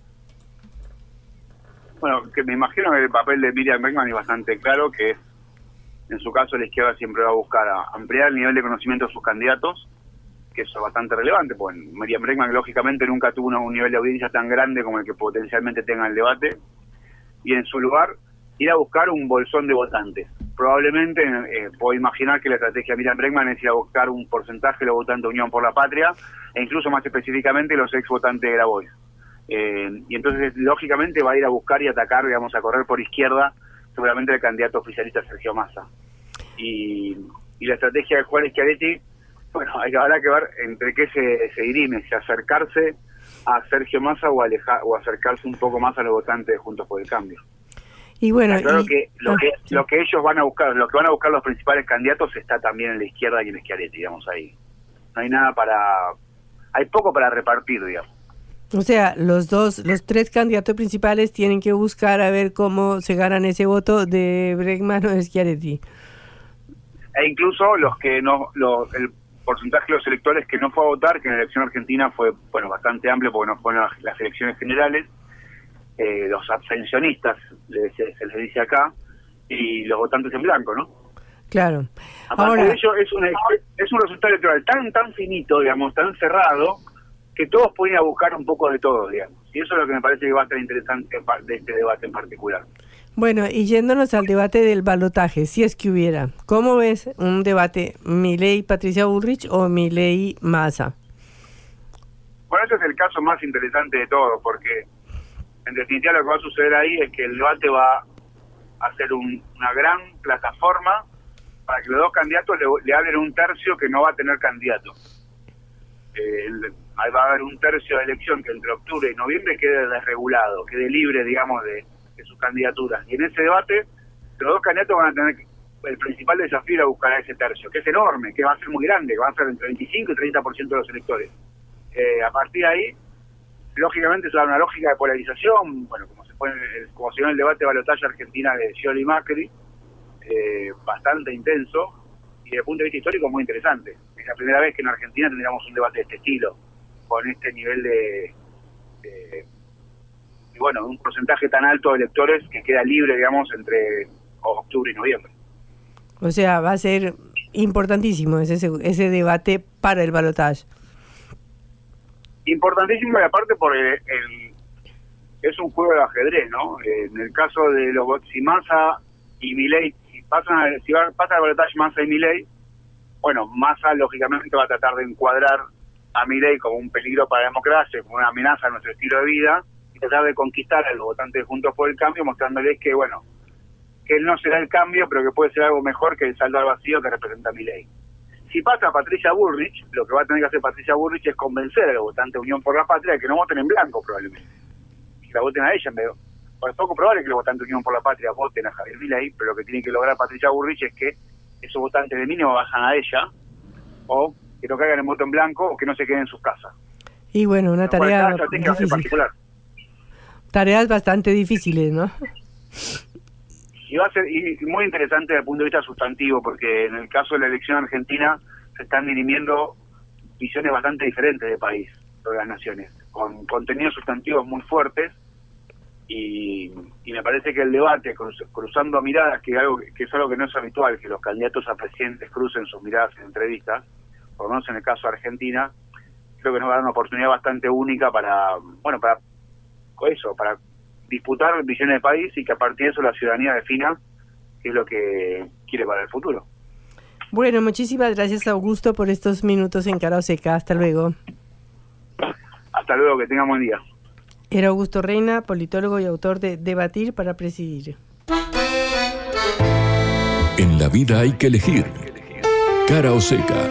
Bueno, que me imagino que el papel de Miriam Bregman es bastante claro, que es, en su caso, la izquierda siempre va a buscar a ampliar el nivel de conocimiento de sus candidatos, que eso es bastante relevante, porque Miriam Bregman lógicamente nunca tuvo una, un nivel de audiencia tan grande como el que potencialmente tenga el debate, y en su lugar ir a buscar un bolsón de votantes. Probablemente eh, puedo imaginar que la estrategia de Miriam Bregman es ir a buscar un porcentaje de los votantes de Unión por la Patria, e incluso más específicamente los ex votantes de Grabois. Eh, y entonces lógicamente va a ir a buscar y atacar, digamos, a correr por izquierda seguramente el candidato oficialista Sergio Massa. Y, y la estrategia de Juan Schiaretti, bueno, hay, habrá que ver entre qué se, se dirime, si acercarse a Sergio Massa o, alejar, o acercarse un poco más a los votantes de Juntos por el Cambio. Y bueno, Está claro y, que lo ah, que sí. lo que ellos van a buscar, lo que van a buscar los principales candidatos está también en la izquierda y en Schiaretti, digamos, ahí. No hay nada para, hay poco para repartir, digamos. O sea, los dos, los tres candidatos principales tienen que buscar a ver cómo se ganan ese voto de Bregman o de Schiaretti. E incluso los que no, los, el porcentaje de los electores que no fue a votar, que en la elección argentina fue, bueno, bastante amplio porque no fueron las, las elecciones generales, eh, los abstencionistas, se, se les dice acá, y los votantes en blanco, ¿no? Claro. Aparte Ahora, de ello, es, una, es un resultado electoral tan tan finito, digamos, tan cerrado, que todos pueden ir a buscar un poco de todo, digamos. Y eso es lo que me parece que va a ser interesante de este debate en particular. bueno, y yéndonos al debate del balotaje, si es que hubiera, ¿cómo ves un debate Milei-Patricia Bullrich o Milei-Massa? Bueno, ese es el caso más interesante de todo, porque en definitiva lo que va a suceder ahí es que el debate va a ser un, una gran plataforma para que los dos candidatos le, le hablen un tercio que no va a tener candidato. Eh, el, ahí va a haber un tercio de elección que entre octubre y noviembre quede desregulado, quede libre, digamos, de, de sus candidaturas. Y en ese debate, los dos candidatos van a tener el principal desafío a buscar a ese tercio, que es enorme, que va a ser muy grande, que va a ser entre veinticinco y treinta por ciento de los electores. Eh, a partir de ahí, lógicamente se da una lógica de polarización, bueno, como se pone, como se dio en el debate de balotaje Argentina de Scioli y Macri, eh, bastante intenso, y desde el punto de vista histórico muy interesante. Es la primera vez que en Argentina tendríamos un debate de este estilo, con este nivel de, de, de bueno, un porcentaje tan alto de electores que queda libre, digamos, entre octubre y noviembre. O sea, va a ser importantísimo ese, ese debate para el balotaje. Importantísimo, y aparte por el, el es un juego de ajedrez, ¿no? En el caso de los si Massa y Milei, si pasan a, si va, pasa el balotaje Massa y Milei, bueno, Massa lógicamente va a tratar de encuadrar a Milei como un peligro para la democracia, como una amenaza a nuestro estilo de vida, y tratar de conquistar a los votantes Juntos por el Cambio, mostrándoles que, bueno, que él no será el cambio, pero que puede ser algo mejor que el saldo al vacío que representa Milei. Si pasa a Patricia Bullrich, lo que va a tener que hacer Patricia Bullrich es convencer a los votantes de Unión por la Patria de que no voten en blanco, probablemente. Que la voten a ella en vez de... Bueno, es poco probable que los votantes de Unión por la Patria voten a Javier Milei, pero lo que tiene que lograr Patricia Bullrich es que esos votantes de mínimo bajan a ella, o que no caigan en voto en blanco, o que no se queden en sus casas. Y bueno, una tarea difícil. Particular. Tareas bastante difíciles, ¿no? Y va a ser y muy interesante desde el punto de vista sustantivo, porque en el caso de la elección argentina se están dirimiendo visiones bastante diferentes de país, de las naciones, con contenidos sustantivos muy fuertes, y, y me parece que el debate, cruz, cruzando miradas, que, algo, que es algo que no es habitual, que los candidatos a presidentes crucen sus miradas en entrevistas, por lo menos en el caso de Argentina, creo que nos va a dar una oportunidad bastante única para, bueno, para eso, para disputar visiones de país y que a partir de eso la ciudadanía defina qué es lo que quiere para el futuro. Bueno, muchísimas gracias, Augusto, por estos minutos en Cara o Seca. Hasta luego. Hasta luego, que tengan buen día. Era Augusto Reina, politólogo y autor de Debatir para Presidir. En la vida hay que elegir. Cara o Seca.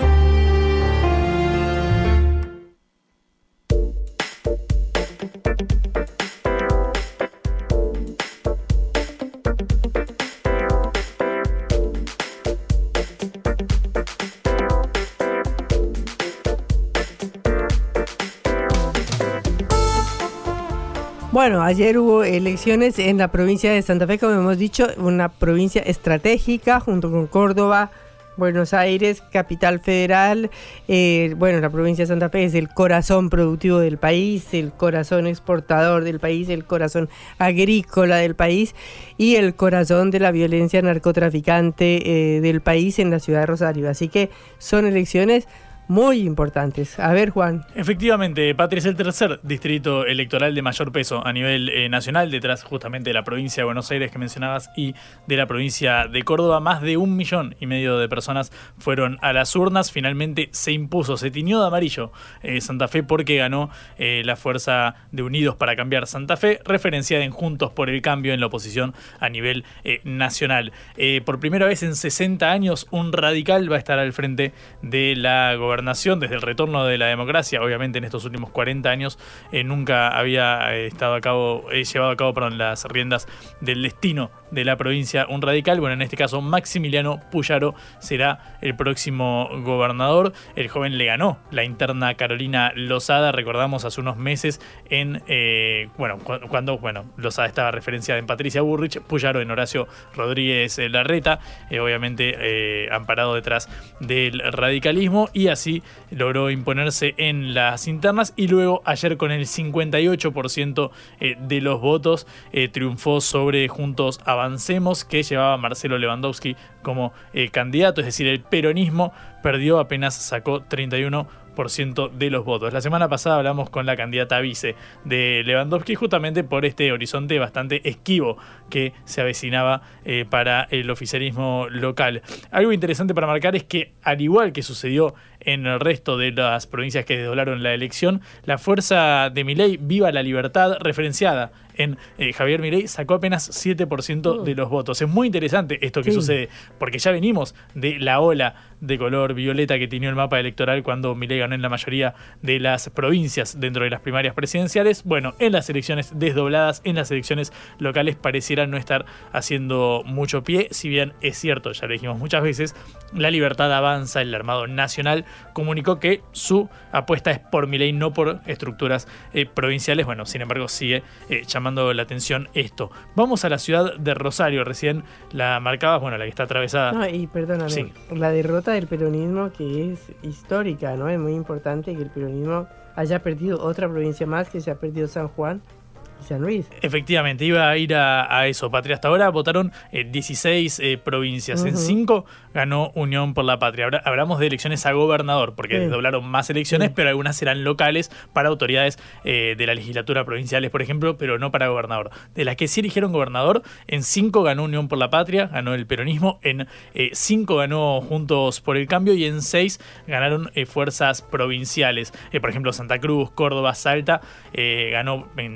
Bueno, ayer hubo elecciones en la provincia de Santa Fe, como hemos dicho, una provincia estratégica junto con Córdoba, Buenos Aires, capital federal. Eh, bueno, la provincia de Santa Fe es el corazón productivo del país, el corazón exportador del país, el corazón agrícola del país y el corazón de la violencia narcotraficante eh, del país en la ciudad de Rosario. Así que son elecciones muy importantes. A ver, Juan. Efectivamente, Patria es el tercer distrito electoral de mayor peso a nivel eh, nacional, detrás justamente de la provincia de Buenos Aires que mencionabas y de la provincia de Córdoba. Más de un millón y medio de personas fueron a las urnas. Finalmente se impuso, se tiñó de amarillo eh, Santa Fe porque ganó eh, la fuerza de Unidos para Cambiar Santa Fe, referenciada en Juntos por el Cambio en la oposición a nivel eh, nacional. Eh, por primera vez en sesenta años, un radical va a estar al frente de la gobernación. Desde el retorno de la democracia, obviamente en estos últimos cuarenta años eh, nunca había eh, estado a cabo, eh, llevado a cabo perdón, las riendas del destino de la provincia un radical. Bueno, en este caso Maximiliano Puyaro será el próximo gobernador. El joven le ganó la interna Carolina Lozada, recordamos hace unos meses en eh, bueno cu- cuando bueno Lozada estaba referenciada en Patricia Burrich, Puyaro en Horacio Rodríguez Larreta, eh, obviamente eh, amparado detrás del radicalismo, y así logró imponerse en las internas, y luego ayer con el cincuenta y ocho por ciento eh, de los votos eh, triunfó sobre Juntos Avancemos, que llevaba a Marcelo Lewandowski como eh, candidato, es decir, el peronismo perdió, apenas sacó treinta y uno por ciento de los votos. La semana pasada hablamos con la candidata vice de Lewandowski justamente por este horizonte bastante esquivo que se avecinaba eh, para el oficialismo local. Algo interesante para marcar es que, al igual que sucedió en el resto de las provincias que desdoblaron la elección, la fuerza de Milei, Viva la Libertad, referenciada en eh, Javier Milei, sacó apenas siete por ciento de los votos. Es muy interesante esto que sí. sucede, porque ya venimos de la ola de color violeta que tiñó el mapa electoral cuando Milei ganó en la mayoría de las provincias dentro de las primarias presidenciales. Bueno, en las elecciones desdobladas, en las elecciones locales, pareciera no estar haciendo mucho pie, si bien es cierto, ya lo dijimos muchas veces, La Libertad Avanza, el armado nacional, comunicó que su apuesta es por Milei, no por estructuras eh, provinciales. Bueno, sin embargo, sigue eh, llamando la atención esto. Vamos a la ciudad de Rosario, recién la marcabas, bueno, la que está atravesada. No, y perdóname, sí. La derrota del peronismo, que es histórica, ¿no? Es muy importante que el peronismo haya perdido otra provincia más, que se ha perdido San Juan y San Luis. Efectivamente, iba a ir a, a eso, Patria. Hasta ahora votaron eh, dieciséis eh, provincias. Uh-huh. En cinco ganó Unión por la Patria. Ahora hablamos de elecciones a gobernador, porque sí. desdoblaron más elecciones, sí. pero algunas serán locales para autoridades eh, de la legislatura provinciales, por ejemplo, pero no para gobernador. De las que sí eligieron gobernador, en cinco ganó Unión por la Patria, ganó el peronismo, en eh, cinco ganó Juntos por el Cambio, y en seis ganaron eh, fuerzas provinciales. Eh, por ejemplo, Santa Cruz, Córdoba, Salta, eh, ganó en Córdoba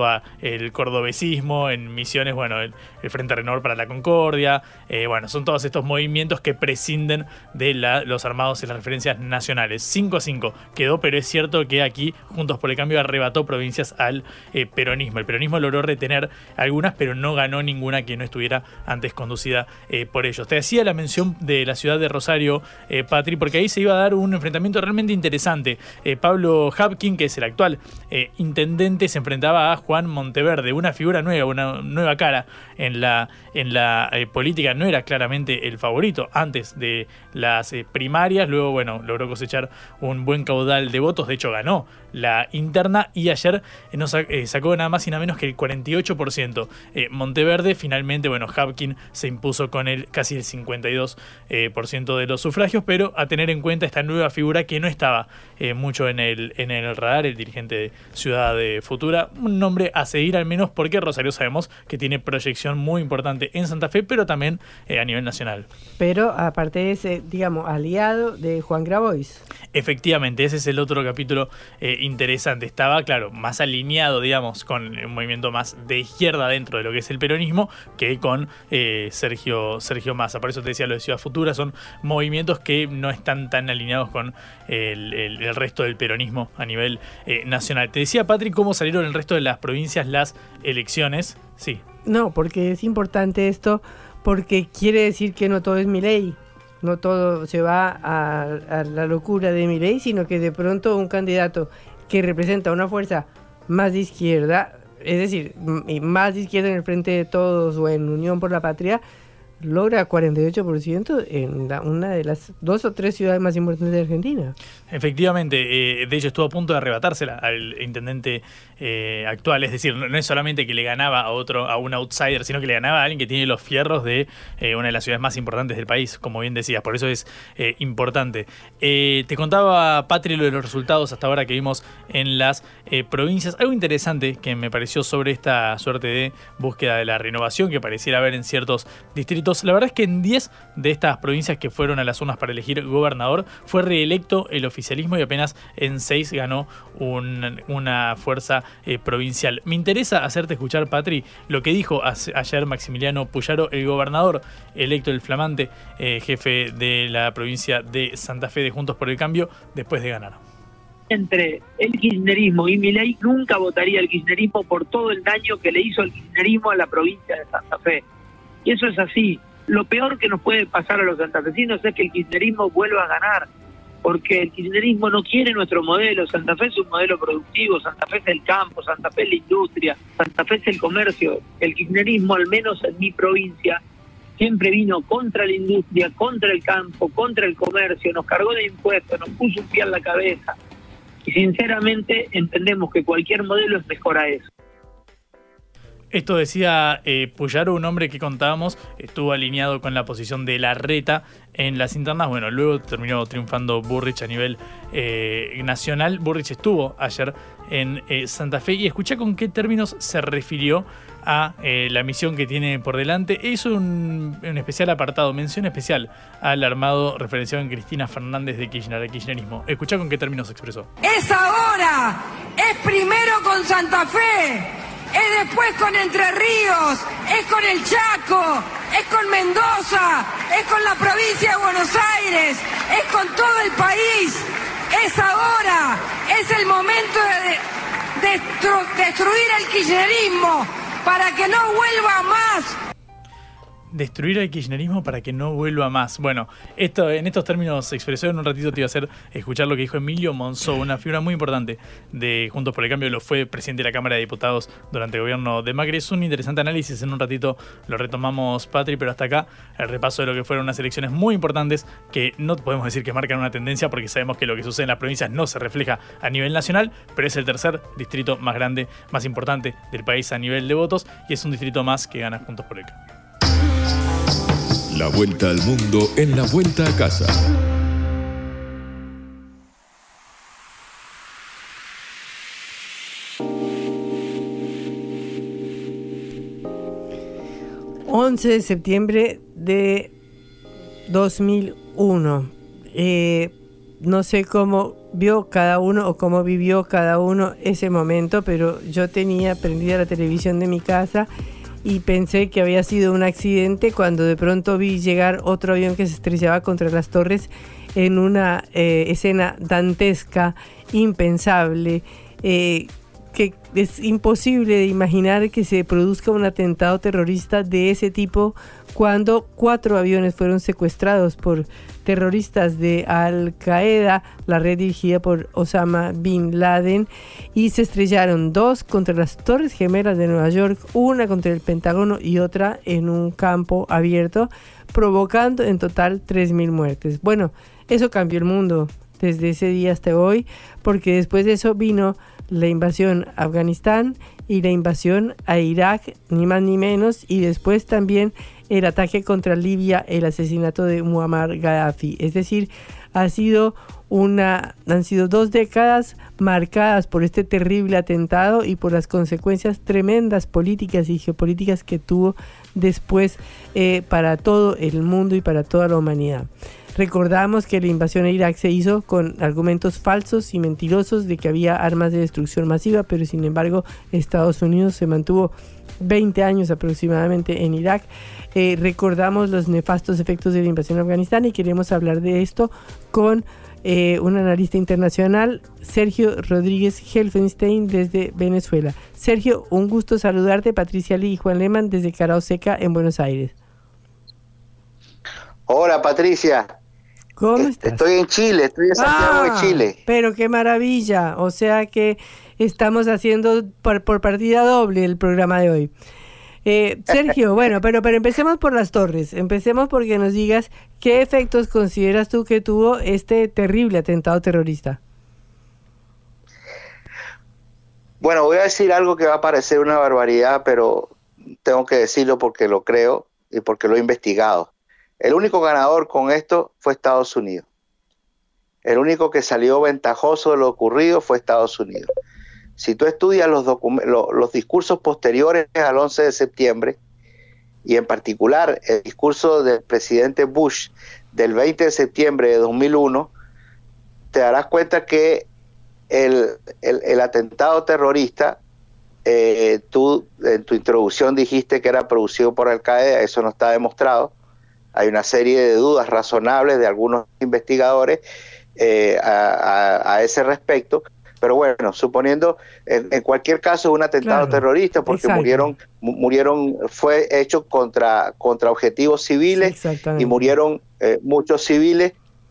estaba el cordobesismo, en Misiones, bueno, el, el Frente Renovar para la Concordia, eh, bueno, son todos estos movimientos que prescinden de la, los armados y las referencias nacionales. cinco a cinco quedó, pero es cierto que aquí Juntos por el Cambio arrebató provincias al eh, peronismo. El peronismo logró retener algunas, pero no ganó ninguna que no estuviera antes conducida eh, por ellos. Te hacía la mención de la ciudad de Rosario, eh, Patri, porque ahí se iba a dar un enfrentamiento realmente interesante. Eh, Pablo Habkin, que es el actual eh, intendente, se enfrentaba a Juan Monteverde, una figura nueva, una nueva cara en la, en la eh, política. No era claramente el favorito antes de las eh, primarias, luego bueno, logró cosechar un buen caudal de votos, de hecho ganó la interna y ayer eh, nos eh, sacó nada más y nada menos que el cuarenta y ocho por ciento. Eh, Monteverde finalmente, bueno, Habkin se impuso con el casi el cincuenta y dos por ciento de los sufragios, pero a tener en cuenta esta nueva figura que no estaba eh, mucho en el, en el radar, el dirigente de Ciudad de Futura, un nombre a seguir al menos porque Rosario sabemos que tiene proyección muy importante en Santa Fe, pero también eh, a nivel nacional. Pero aparte es, eh, digamos, aliado de Juan Grabois. Efectivamente, ese es el otro capítulo eh, interesante. Estaba, claro, más alineado, digamos, con un movimiento más de izquierda dentro de lo que es el peronismo que con eh, Sergio, Sergio Massa. Por eso te decía lo de Ciudad Futura, son movimientos que no están tan alineados con el, el, el resto del peronismo a nivel eh, nacional. Te decía, Patrick, cómo salieron el resto de las provincias las elecciones. Sí. No, porque es importante esto, porque quiere decir que no todo es Milei. No todo se va a, a la locura de Milei, sino que de pronto un candidato que representa una fuerza más de izquierda, es decir, más de izquierda en el Frente de Todos o en Unión por la Patria, logra cuarenta y ocho por ciento en la, una de las dos o tres ciudades más importantes de Argentina. Efectivamente, eh, de hecho estuvo a punto de arrebatársela al intendente eh, actual, es decir, no, no es solamente que le ganaba a otro, a un outsider, sino que le ganaba a alguien que tiene los fierros de eh, una de las ciudades más importantes del país, como bien decías, por eso es eh, importante. Eh, te contaba, Patri, lo de los resultados hasta ahora que vimos en las eh, provincias. Algo interesante que me pareció sobre esta suerte de búsqueda de la renovación que pareciera haber en ciertos distritos. La verdad es que en diez de estas provincias que fueron a las urnas para elegir gobernador fue reelecto el oficialismo y apenas en seis ganó un, una fuerza eh, provincial. Me interesa hacerte escuchar, Patri, lo que dijo ayer Maximiliano Puyaro, el gobernador electo, el flamante eh, jefe de la provincia de Santa Fe de Juntos por el Cambio, después de ganar. Entre el kirchnerismo y Milei, nunca votaría el kirchnerismo por todo el daño que le hizo el kirchnerismo a la provincia de Santa Fe. Y eso es así. Lo peor que nos puede pasar a los santafesinos es que el kirchnerismo vuelva a ganar, porque el kirchnerismo no quiere nuestro modelo. Santa Fe es un modelo productivo, Santa Fe es el campo, Santa Fe es la industria, Santa Fe es el comercio. El kirchnerismo, al menos en mi provincia, siempre vino contra la industria, contra el campo, contra el comercio, nos cargó de impuestos, nos puso un pie en la cabeza. Y sinceramente entendemos que cualquier modelo es mejor a eso. Esto decía eh, Puyaro, un hombre que contábamos, estuvo alineado con la posición de Larreta en las internas. Bueno, luego terminó triunfando Burrich a nivel eh, nacional. Burrich estuvo ayer en eh, Santa Fe y escuché con qué términos se refirió a eh, la misión que tiene por delante. Hizo un, un especial apartado, mención especial al armado referenciado en Cristina Fernández de Kirchner, el kirchnerismo. Escuchá con qué términos se expresó. Es ahora, es primero con Santa Fe, es después con Entre Ríos, es con el Chaco, es con Mendoza, es con la provincia de Buenos Aires, es con todo el país. Es ahora, es el momento de, de destru, destruir el kirchnerismo para que no vuelva más. Destruir al kirchnerismo para que no vuelva más. Bueno, esto en estos términos se expresó. En un ratito te iba a hacer escuchar lo que dijo Emilio Monzó, una figura muy importante de Juntos por el Cambio. Lo fue presidente de la Cámara de Diputados durante el gobierno de Macri. Es un interesante análisis. En un ratito lo retomamos, Patri, pero hasta acá el repaso de lo que fueron unas elecciones muy importantes que no podemos decir que marcan una tendencia porque sabemos que lo que sucede en las provincias no se refleja a nivel nacional, pero es el tercer distrito más grande, más importante del país a nivel de votos y es un distrito más que gana Juntos por el Cambio. La vuelta al mundo en la vuelta a casa. once de septiembre de dos mil uno. Eh, no sé cómo vio cada uno o cómo vivió cada uno ese momento, pero yo tenía prendida la televisión de mi casa y pensé que había sido un accidente cuando de pronto vi llegar otro avión que se estrellaba contra las torres en una eh, escena dantesca, impensable, eh, que es imposible de imaginar que se produzca un atentado terrorista de ese tipo cuando cuatro aviones fueron secuestrados por terroristas de Al Qaeda, la red dirigida por Osama Bin Laden, y se estrellaron dos contra las Torres Gemelas de Nueva York, una contra el Pentágono y otra en un campo abierto, provocando en total tres mil muertes. Bueno, eso cambió el mundo desde ese día hasta hoy, porque después de eso vino la invasión a Afganistán y la invasión a Irak, ni más ni menos, y después también el ataque contra Libia, el asesinato de Muammar Gaddafi. Es decir, ha sido una, han sido dos décadas marcadas por este terrible atentado y por las consecuencias tremendas políticas y geopolíticas que tuvo después eh, para todo el mundo y para toda la humanidad. Recordamos que la invasión a Irak se hizo con argumentos falsos y mentirosos de que había armas de destrucción masiva, pero sin embargo Estados Unidos se mantuvo veinte años aproximadamente en Irak. Eh, recordamos los nefastos efectos de la invasión a Afganistán y queremos hablar de esto con eh, un analista internacional, Sergio Rodríguez Helfenstein, desde Venezuela. Sergio, un gusto saludarte. Patricia Lee y Juan Lehmann desde Cara Oseca en Buenos Aires. Hola Patricia. ¿Cómo estás? Estoy en Chile, estoy en Santiago ah, de Chile. Pero qué maravilla, o sea que estamos haciendo por, por partida doble el programa de hoy. Eh, Sergio, bueno, pero, pero empecemos por las torres, empecemos porque nos digas qué efectos consideras tú que tuvo este terrible atentado terrorista. Bueno, voy a decir algo que va a parecer una barbaridad, pero tengo que decirlo porque lo creo y porque lo he investigado. El único ganador con esto fue Estados Unidos. El único que salió ventajoso de lo ocurrido fue Estados Unidos. Si tú estudias los, los, los discursos posteriores al once de septiembre, y en particular el discurso del presidente Bush del veinte de septiembre de dos mil uno, te darás cuenta que el, el, el atentado terrorista, eh, tú en tu introducción dijiste que era producido por Al Qaeda, eso no está demostrado. Hay una serie de dudas razonables de algunos investigadores eh, a, a, a ese respecto, pero bueno, suponiendo en, en cualquier caso un atentado claro, terrorista, porque exacto. murieron, murieron, fue hecho contra, contra objetivos civiles y murieron eh, muchos civiles,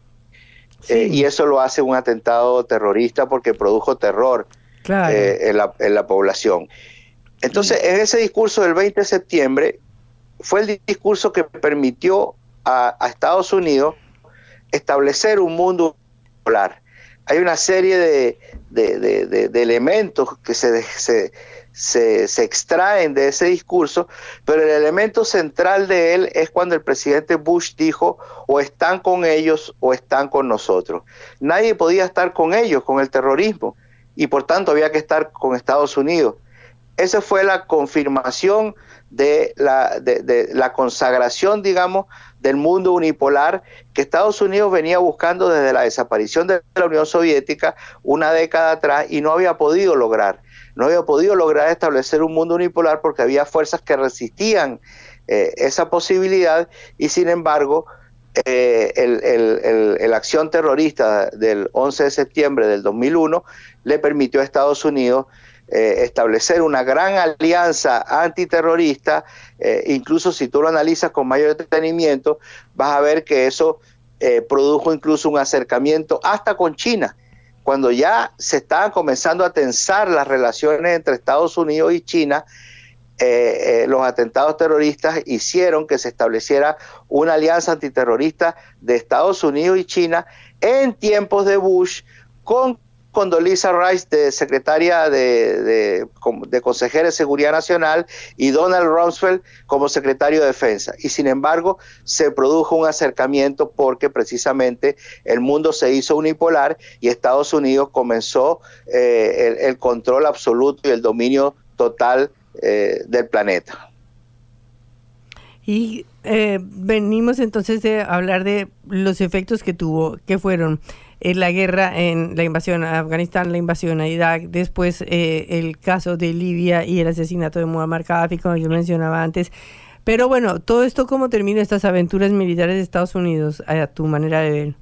sí. eh, y eso lo hace un atentado terrorista porque produjo terror claro. eh, en, la, en la población. Entonces, sí. en ese discurso del veinte de septiembre, fue el discurso que permitió a, a Estados Unidos establecer un mundo bipolar. Hay una serie de, de, de, de, de elementos que se, se, se, se extraen de ese discurso, pero el elemento central de él es cuando el presidente Bush dijo: o están con ellos o están con nosotros. Nadie podía estar con ellos, con el terrorismo, y por tanto había que estar con Estados Unidos. Esa fue la confirmación de la, de, de la consagración, digamos, del mundo unipolar que Estados Unidos venía buscando desde la desaparición de la Unión Soviética una década atrás y no había podido lograr. No había podido lograr establecer un mundo unipolar porque había fuerzas que resistían eh, esa posibilidad y sin embargo eh, el, el, el, el acción terrorista del once de septiembre del dos mil uno le permitió a Estados Unidos Eh, establecer una gran alianza antiterrorista. Eh, incluso si tú lo analizas con mayor detenimiento, vas a ver que eso eh, produjo incluso un acercamiento hasta con China, cuando ya se estaban comenzando a tensar las relaciones entre Estados Unidos y China. Eh, eh, los atentados terroristas hicieron que se estableciera una alianza antiterrorista de Estados Unidos y China en tiempos de Bush, con Condoleezza Rice de secretaria de, de, de consejera de Seguridad Nacional y Donald Rumsfeld como secretario de Defensa. Y sin embargo se produjo un acercamiento porque precisamente el mundo se hizo unipolar y Estados Unidos comenzó eh, el, el control absoluto y el dominio total eh, del planeta. Y eh, venimos entonces de hablar de los efectos que tuvo, que fueron eh, la guerra en la invasión a Afganistán, la invasión a Irak, después eh, el caso de Libia y el asesinato de Muammar Gaddafi, como yo mencionaba antes. Pero bueno, todo esto, ¿cómo termina estas aventuras militares de Estados Unidos, a tu manera de ver?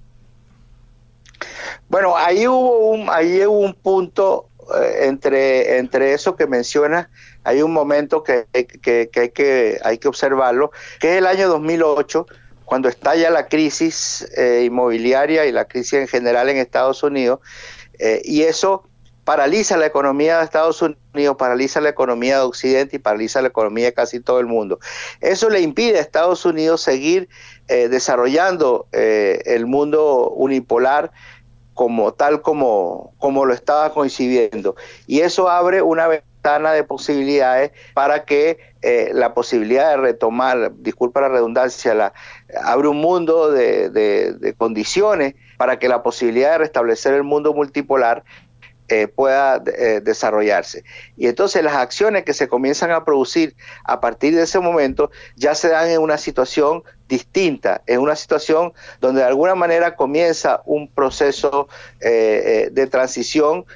Bueno, ahí hubo un, ahí hubo un punto eh, entre, entre eso que mencionas. Hay un momento que, que, que, hay que hay que observarlo, que es el año dos mil ocho, cuando estalla la crisis eh, inmobiliaria y la crisis en general en Estados Unidos, eh, y eso paraliza la economía de Estados Unidos, paraliza la economía de Occidente y paraliza la economía de casi todo el mundo. Eso le impide a Estados Unidos seguir eh, desarrollando eh, el mundo unipolar como tal como, como lo estaba concibiendo. Y eso abre una ventana de posibilidades para que eh, la posibilidad de retomar, disculpa la redundancia, la, abre un mundo de, de, de condiciones para que la posibilidad de restablecer el mundo multipolar Eh, pueda eh, desarrollarse. Y entonces las acciones que se comienzan a producir a partir de ese momento ya se dan en una situación distinta, en una situación donde de alguna manera comienza un proceso eh, eh, de transición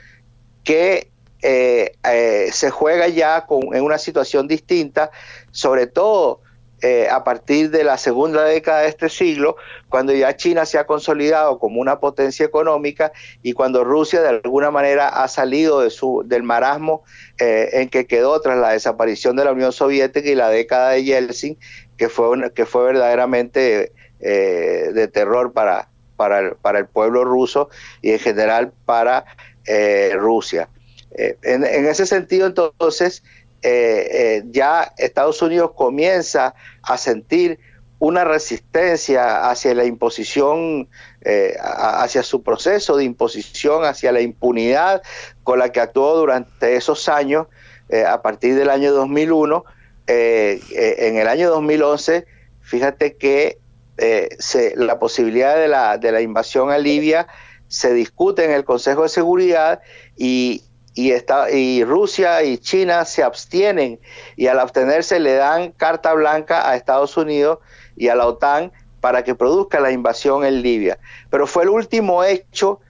que eh, eh, se juega ya con, en una situación distinta, sobre todo Eh, a partir de la segunda década de este siglo, cuando ya China se ha consolidado como una potencia económica y cuando Rusia de alguna manera ha salido de su, del marasmo eh, en que quedó tras la desaparición de la Unión Soviética y la década de Yeltsin, que fue, una, que fue verdaderamente eh, de terror para, para, el, para el pueblo ruso y en general para eh, Rusia. Eh, en, en ese sentido, entonces, Eh, eh, ya Estados Unidos comienza a sentir una resistencia hacia la imposición, eh, hacia su proceso de imposición, hacia la impunidad con la que actuó durante esos años, eh, a partir del año dos mil uno. Eh, eh, en el año dos mil once, fíjate que eh, se, la posibilidad de la, de la invasión a Libia se discute en el Consejo de Seguridad y Y, está, y Rusia y China se abstienen, y al abstenerse le dan carta blanca a Estados Unidos y a la OTAN para que produzca la invasión en Libia. Pero fue el último hecho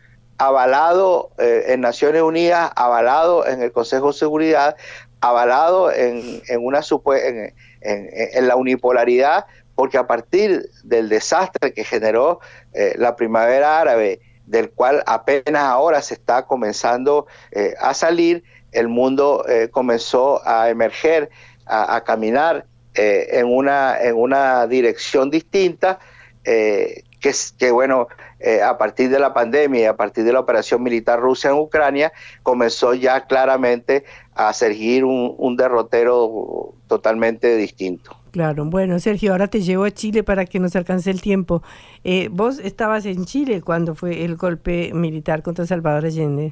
avalado eh, en Naciones Unidas, avalado en el Consejo de Seguridad, avalado en, en, una, en, en, en la unipolaridad, porque a partir del desastre que generó eh, la primavera árabe, del cual apenas ahora se está comenzando eh, a salir, el mundo eh, comenzó a emerger, a, a caminar eh, en, una, en una dirección distinta, eh, que, que bueno, eh, a partir de la pandemia y a partir de la operación militar rusa en Ucrania, comenzó ya claramente a surgir un, un derrotero totalmente distinto. Claro, bueno, Sergio, ahora te llevo a Chile para que nos alcance el tiempo. Eh, vos estabas en Chile cuando fue el golpe militar contra Salvador Allende.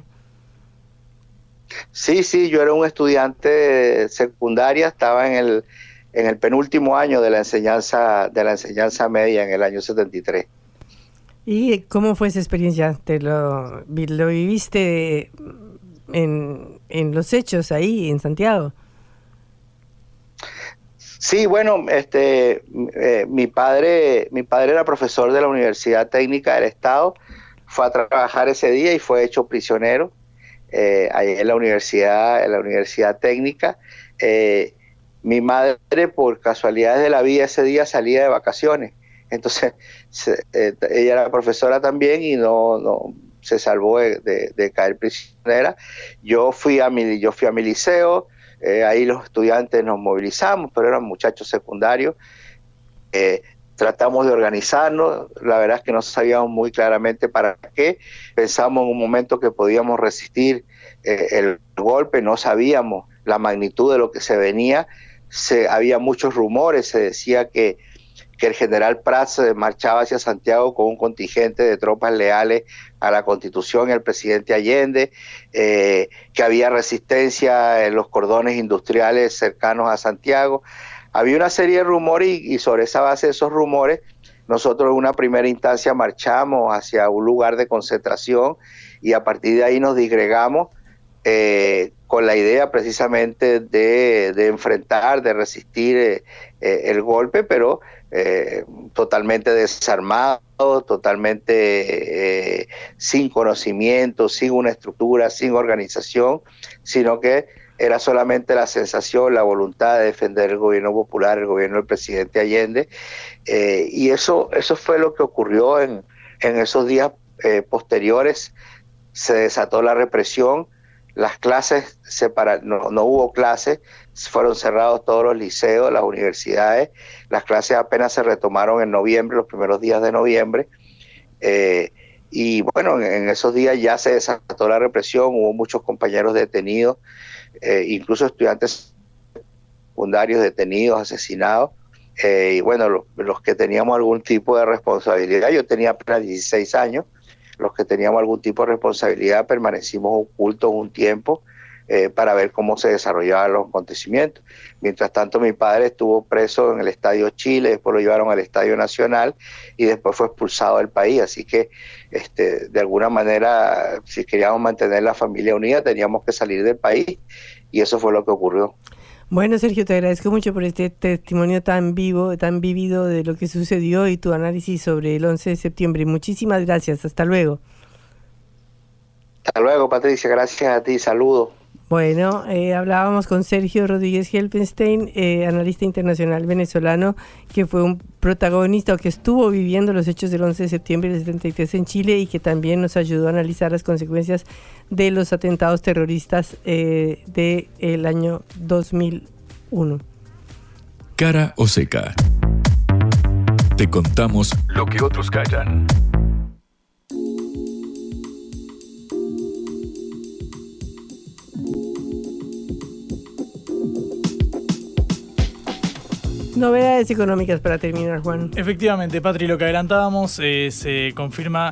Sí, sí, yo era un estudiante de secundaria, estaba en el en el penúltimo año de la enseñanza de la enseñanza media en el año setenta y tres. ¿Y cómo fue esa experiencia? ¿Te lo, lo viviste en, en los hechos ahí en Santiago? Sí, bueno, este, eh, mi padre, mi padre era profesor de la Universidad Técnica del Estado, fue a trabajar ese día y fue hecho prisionero eh, ahí en la universidad, en la Universidad Técnica. Eh, mi madre, por casualidades de la vida, ese día salía de vacaciones, entonces se, eh, ella era profesora también y no, no se salvó de, de, de caer prisionera. Yo fui a mi, yo fui a mi liceo. Eh, ahí los estudiantes nos movilizamos, pero eran muchachos secundarios. Eh, tratamos de organizarnos, la verdad es que no sabíamos muy claramente para qué. Pensamos en un momento que podíamos resistir eh, el golpe, no sabíamos la magnitud de lo que se venía. Se, había muchos rumores, se decía que, que el general Prats marchaba hacia Santiago con un contingente de tropas leales a la Constitución y al presidente Allende, eh, que había resistencia en los cordones industriales cercanos a Santiago. Había una serie de rumores y, y sobre esa base de esos rumores, nosotros en una primera instancia marchamos hacia un lugar de concentración y a partir de ahí nos disgregamos eh, con la idea precisamente de, de enfrentar, de resistir eh, eh, el golpe, pero eh, totalmente desarmado, totalmente eh, sin conocimiento, sin una estructura, sin organización, sino que era solamente la sensación, la voluntad de defender el gobierno popular, el gobierno del presidente Allende, eh, y eso, eso fue lo que ocurrió en, en esos días eh, posteriores. Se desató la represión, las clases, separa, no, no hubo clases, fueron cerrados todos los liceos, las universidades, las clases apenas se retomaron en noviembre, los primeros días de noviembre, eh, y bueno, en, en esos días ya se desató la represión, hubo muchos compañeros detenidos, eh, incluso estudiantes secundarios detenidos, asesinados, eh, y bueno, lo, los que teníamos algún tipo de responsabilidad, yo tenía apenas dieciséis años, los que teníamos algún tipo de responsabilidad permanecimos ocultos un tiempo eh, para ver cómo se desarrollaban los acontecimientos. Mientras tanto, mi padre estuvo preso en el Estadio Chile, después lo llevaron al Estadio Nacional y después fue expulsado del país. Así que, este, de alguna manera, si queríamos mantener la familia unida, teníamos que salir del país y eso fue lo que ocurrió. Bueno, Sergio, te agradezco mucho por este testimonio tan vivo, tan vivido de lo que sucedió y tu análisis sobre el once de septiembre. Muchísimas gracias. Hasta luego. Hasta luego, Patricia. Gracias a ti. Saludos. Bueno, eh, hablábamos con Sergio Rodríguez Helfenstein, eh, analista internacional venezolano, que fue un protagonista o que estuvo viviendo los hechos del once de septiembre del setenta y tres en Chile y que también nos ayudó a analizar las consecuencias de los atentados terroristas eh, del año dos mil uno. Cara o seca. Te contamos lo que otros callan. Novedades económicas para terminar, Juan. Efectivamente, Patri, lo que adelantábamos, eh, se confirma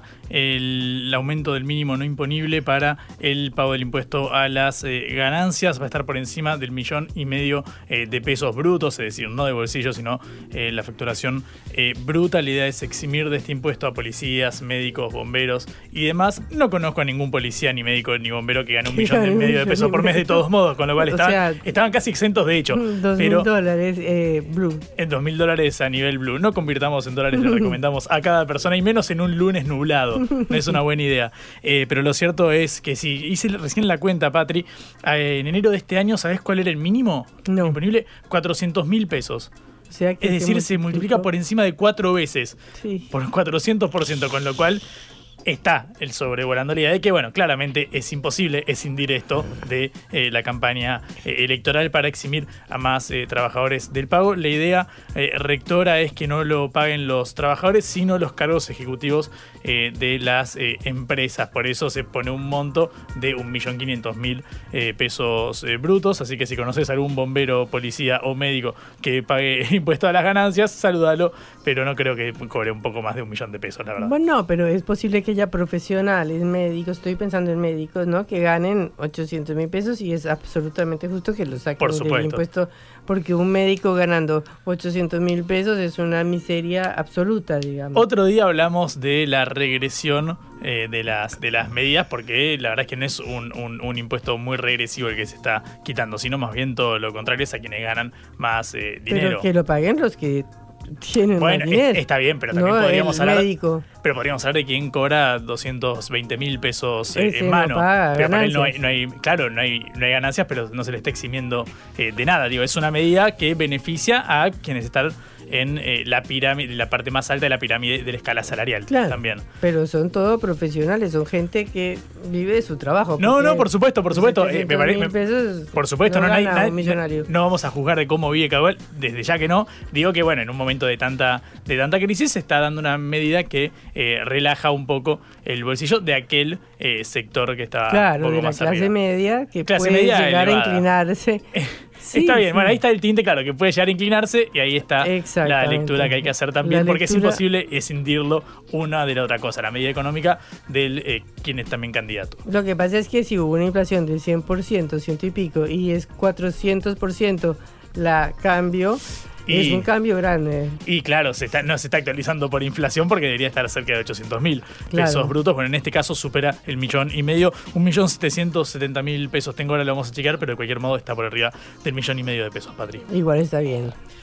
el aumento del mínimo no imponible para el pago del impuesto a las eh, ganancias. Va a estar por encima del millón y medio eh, de pesos brutos, es decir, no de bolsillo, sino eh, la facturación eh, bruta. La idea es eximir de este impuesto a policías, médicos, bomberos y demás. No conozco a ningún policía, ni médico, ni bombero que gane un millón y medio de pesos por mes de todos modos, con lo cual estaban, o sea, estaban casi exentos de hecho. Dos mil dólares eh, blue. En dos mil dólares a nivel blue. No convirtamos en dólares, le recomendamos a cada persona, y menos en un lunes nublado. No es una buena idea. Eh, pero lo cierto es que si hice recién la cuenta, Patri, eh, en enero de este año, ¿sabés cuál era el mínimo no. disponible? cuatrocientos mil pesos. O sea que es decir, se multiplica por encima de cuatro veces. Sí. Por cuatrocientos por ciento, con lo cual está el sobrevolando la idea de que, bueno, claramente es imposible escindir esto de eh, la campaña eh, electoral para eximir a más eh, trabajadores del pago. La idea eh, rectora es que no lo paguen los trabajadores, sino los cargos ejecutivos eh, de las eh, empresas. Por eso se pone un monto de un millón quinientos mil pesos eh, brutos. Así que si conoces a algún bombero, policía o médico que pague impuesto a las ganancias, salúdalo, pero no creo que cobre un poco más de un millón de pesos, la verdad. Bueno, no, pero es posible que ya profesionales, médicos, estoy pensando en médicos, ¿no? Que ganen ochocientos mil pesos y es absolutamente justo que lo saquen del impuesto, porque un médico ganando ochocientos mil pesos es una miseria absoluta, digamos. Otro día hablamos de la regresión eh, de las de las medidas, porque la verdad es que no es un, un, un impuesto muy regresivo el que se está quitando, sino más bien todo lo contrario, es a quienes ganan más eh, dinero. Pero que lo paguen los que tienen bueno, más dinero. Está bien, pero también no podríamos hablar. Médico. Pero podríamos hablar de quién cobra doscientos veinte mil pesos eh, en no mano. Paga pero para él no ganancias. hay, no hay, claro, no hay, no hay ganancias, pero no se le está eximiendo eh, de nada. Digo, es una medida que beneficia a quienes están en eh, la pirámide, la parte más alta de la pirámide de la escala salarial, claro, también. Pero son todos profesionales, son gente que vive de su trabajo. No, no, por supuesto, por supuesto. Eh, me parece, pesos por supuesto, no, no, gana nadie, un millonario. no vamos a juzgar de cómo vive cada cual, desde ya que no. Digo que bueno, en un momento de tanta, de tanta crisis se está dando una medida que eh, relaja un poco el bolsillo de aquel eh, sector que está claro, un poco de la más clase arriba. media que clase puede media llegar elevada. a inclinarse. Sí, está bien, sí. Bueno, ahí está el tinte, claro, que puede llegar a inclinarse y ahí está la lectura que hay que hacer también, la porque lectura... es imposible escindirlo una de la otra cosa, la medida económica del eh, quien es también candidato. Lo que pasa es que si hubo una inflación del cien por ciento, ciento y pico, y es cuatrocientos por ciento la cambio... Y, es un cambio grande. Y claro, se está, no se está actualizando por inflación porque debería estar cerca de ochocientos mil claro. pesos brutos. Bueno, en este caso supera el millón y medio. Un millón setecientos setenta mil pesos tengo, ahora lo vamos a chequear, pero de cualquier modo está por arriba del millón y medio de pesos, Patri. Igual está bien.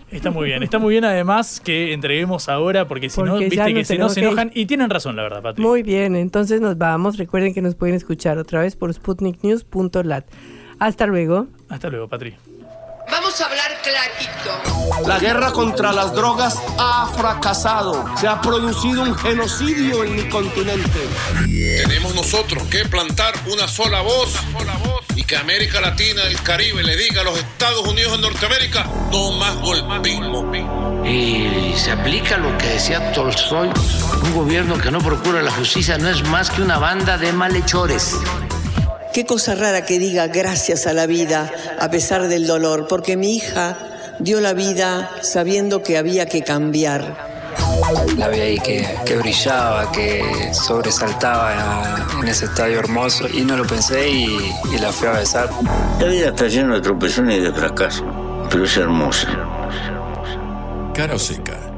Está muy bien, está muy bien además que entreguemos ahora, porque si no, viste que si no se enojan, y tienen razón, la verdad, Patri. Muy bien, entonces nos vamos. Recuerden que nos pueden escuchar otra vez por sputnik news punto lat. Hasta luego. Hasta luego, Patri. Vamos a hablar clarito. La guerra contra las drogas ha fracasado. Se ha producido un genocidio en mi continente. Tenemos nosotros que plantar una sola voz, una sola voz y que América Latina, el Caribe, le diga a los Estados Unidos de Norteamérica, no más golpismo. Y se aplica lo que decía Tolstoy, un gobierno que no procura la justicia no es más que una banda de malhechores. Qué cosa rara que diga gracias a la vida a pesar del dolor, porque mi hija dio la vida sabiendo que había que cambiar. La vi ahí que, que brillaba, que sobresaltaba en ese estadio hermoso y no lo pensé y, y la fui a besar. La vida está llena de tropezones y de fracasos, pero es hermosa. Cara o Seca.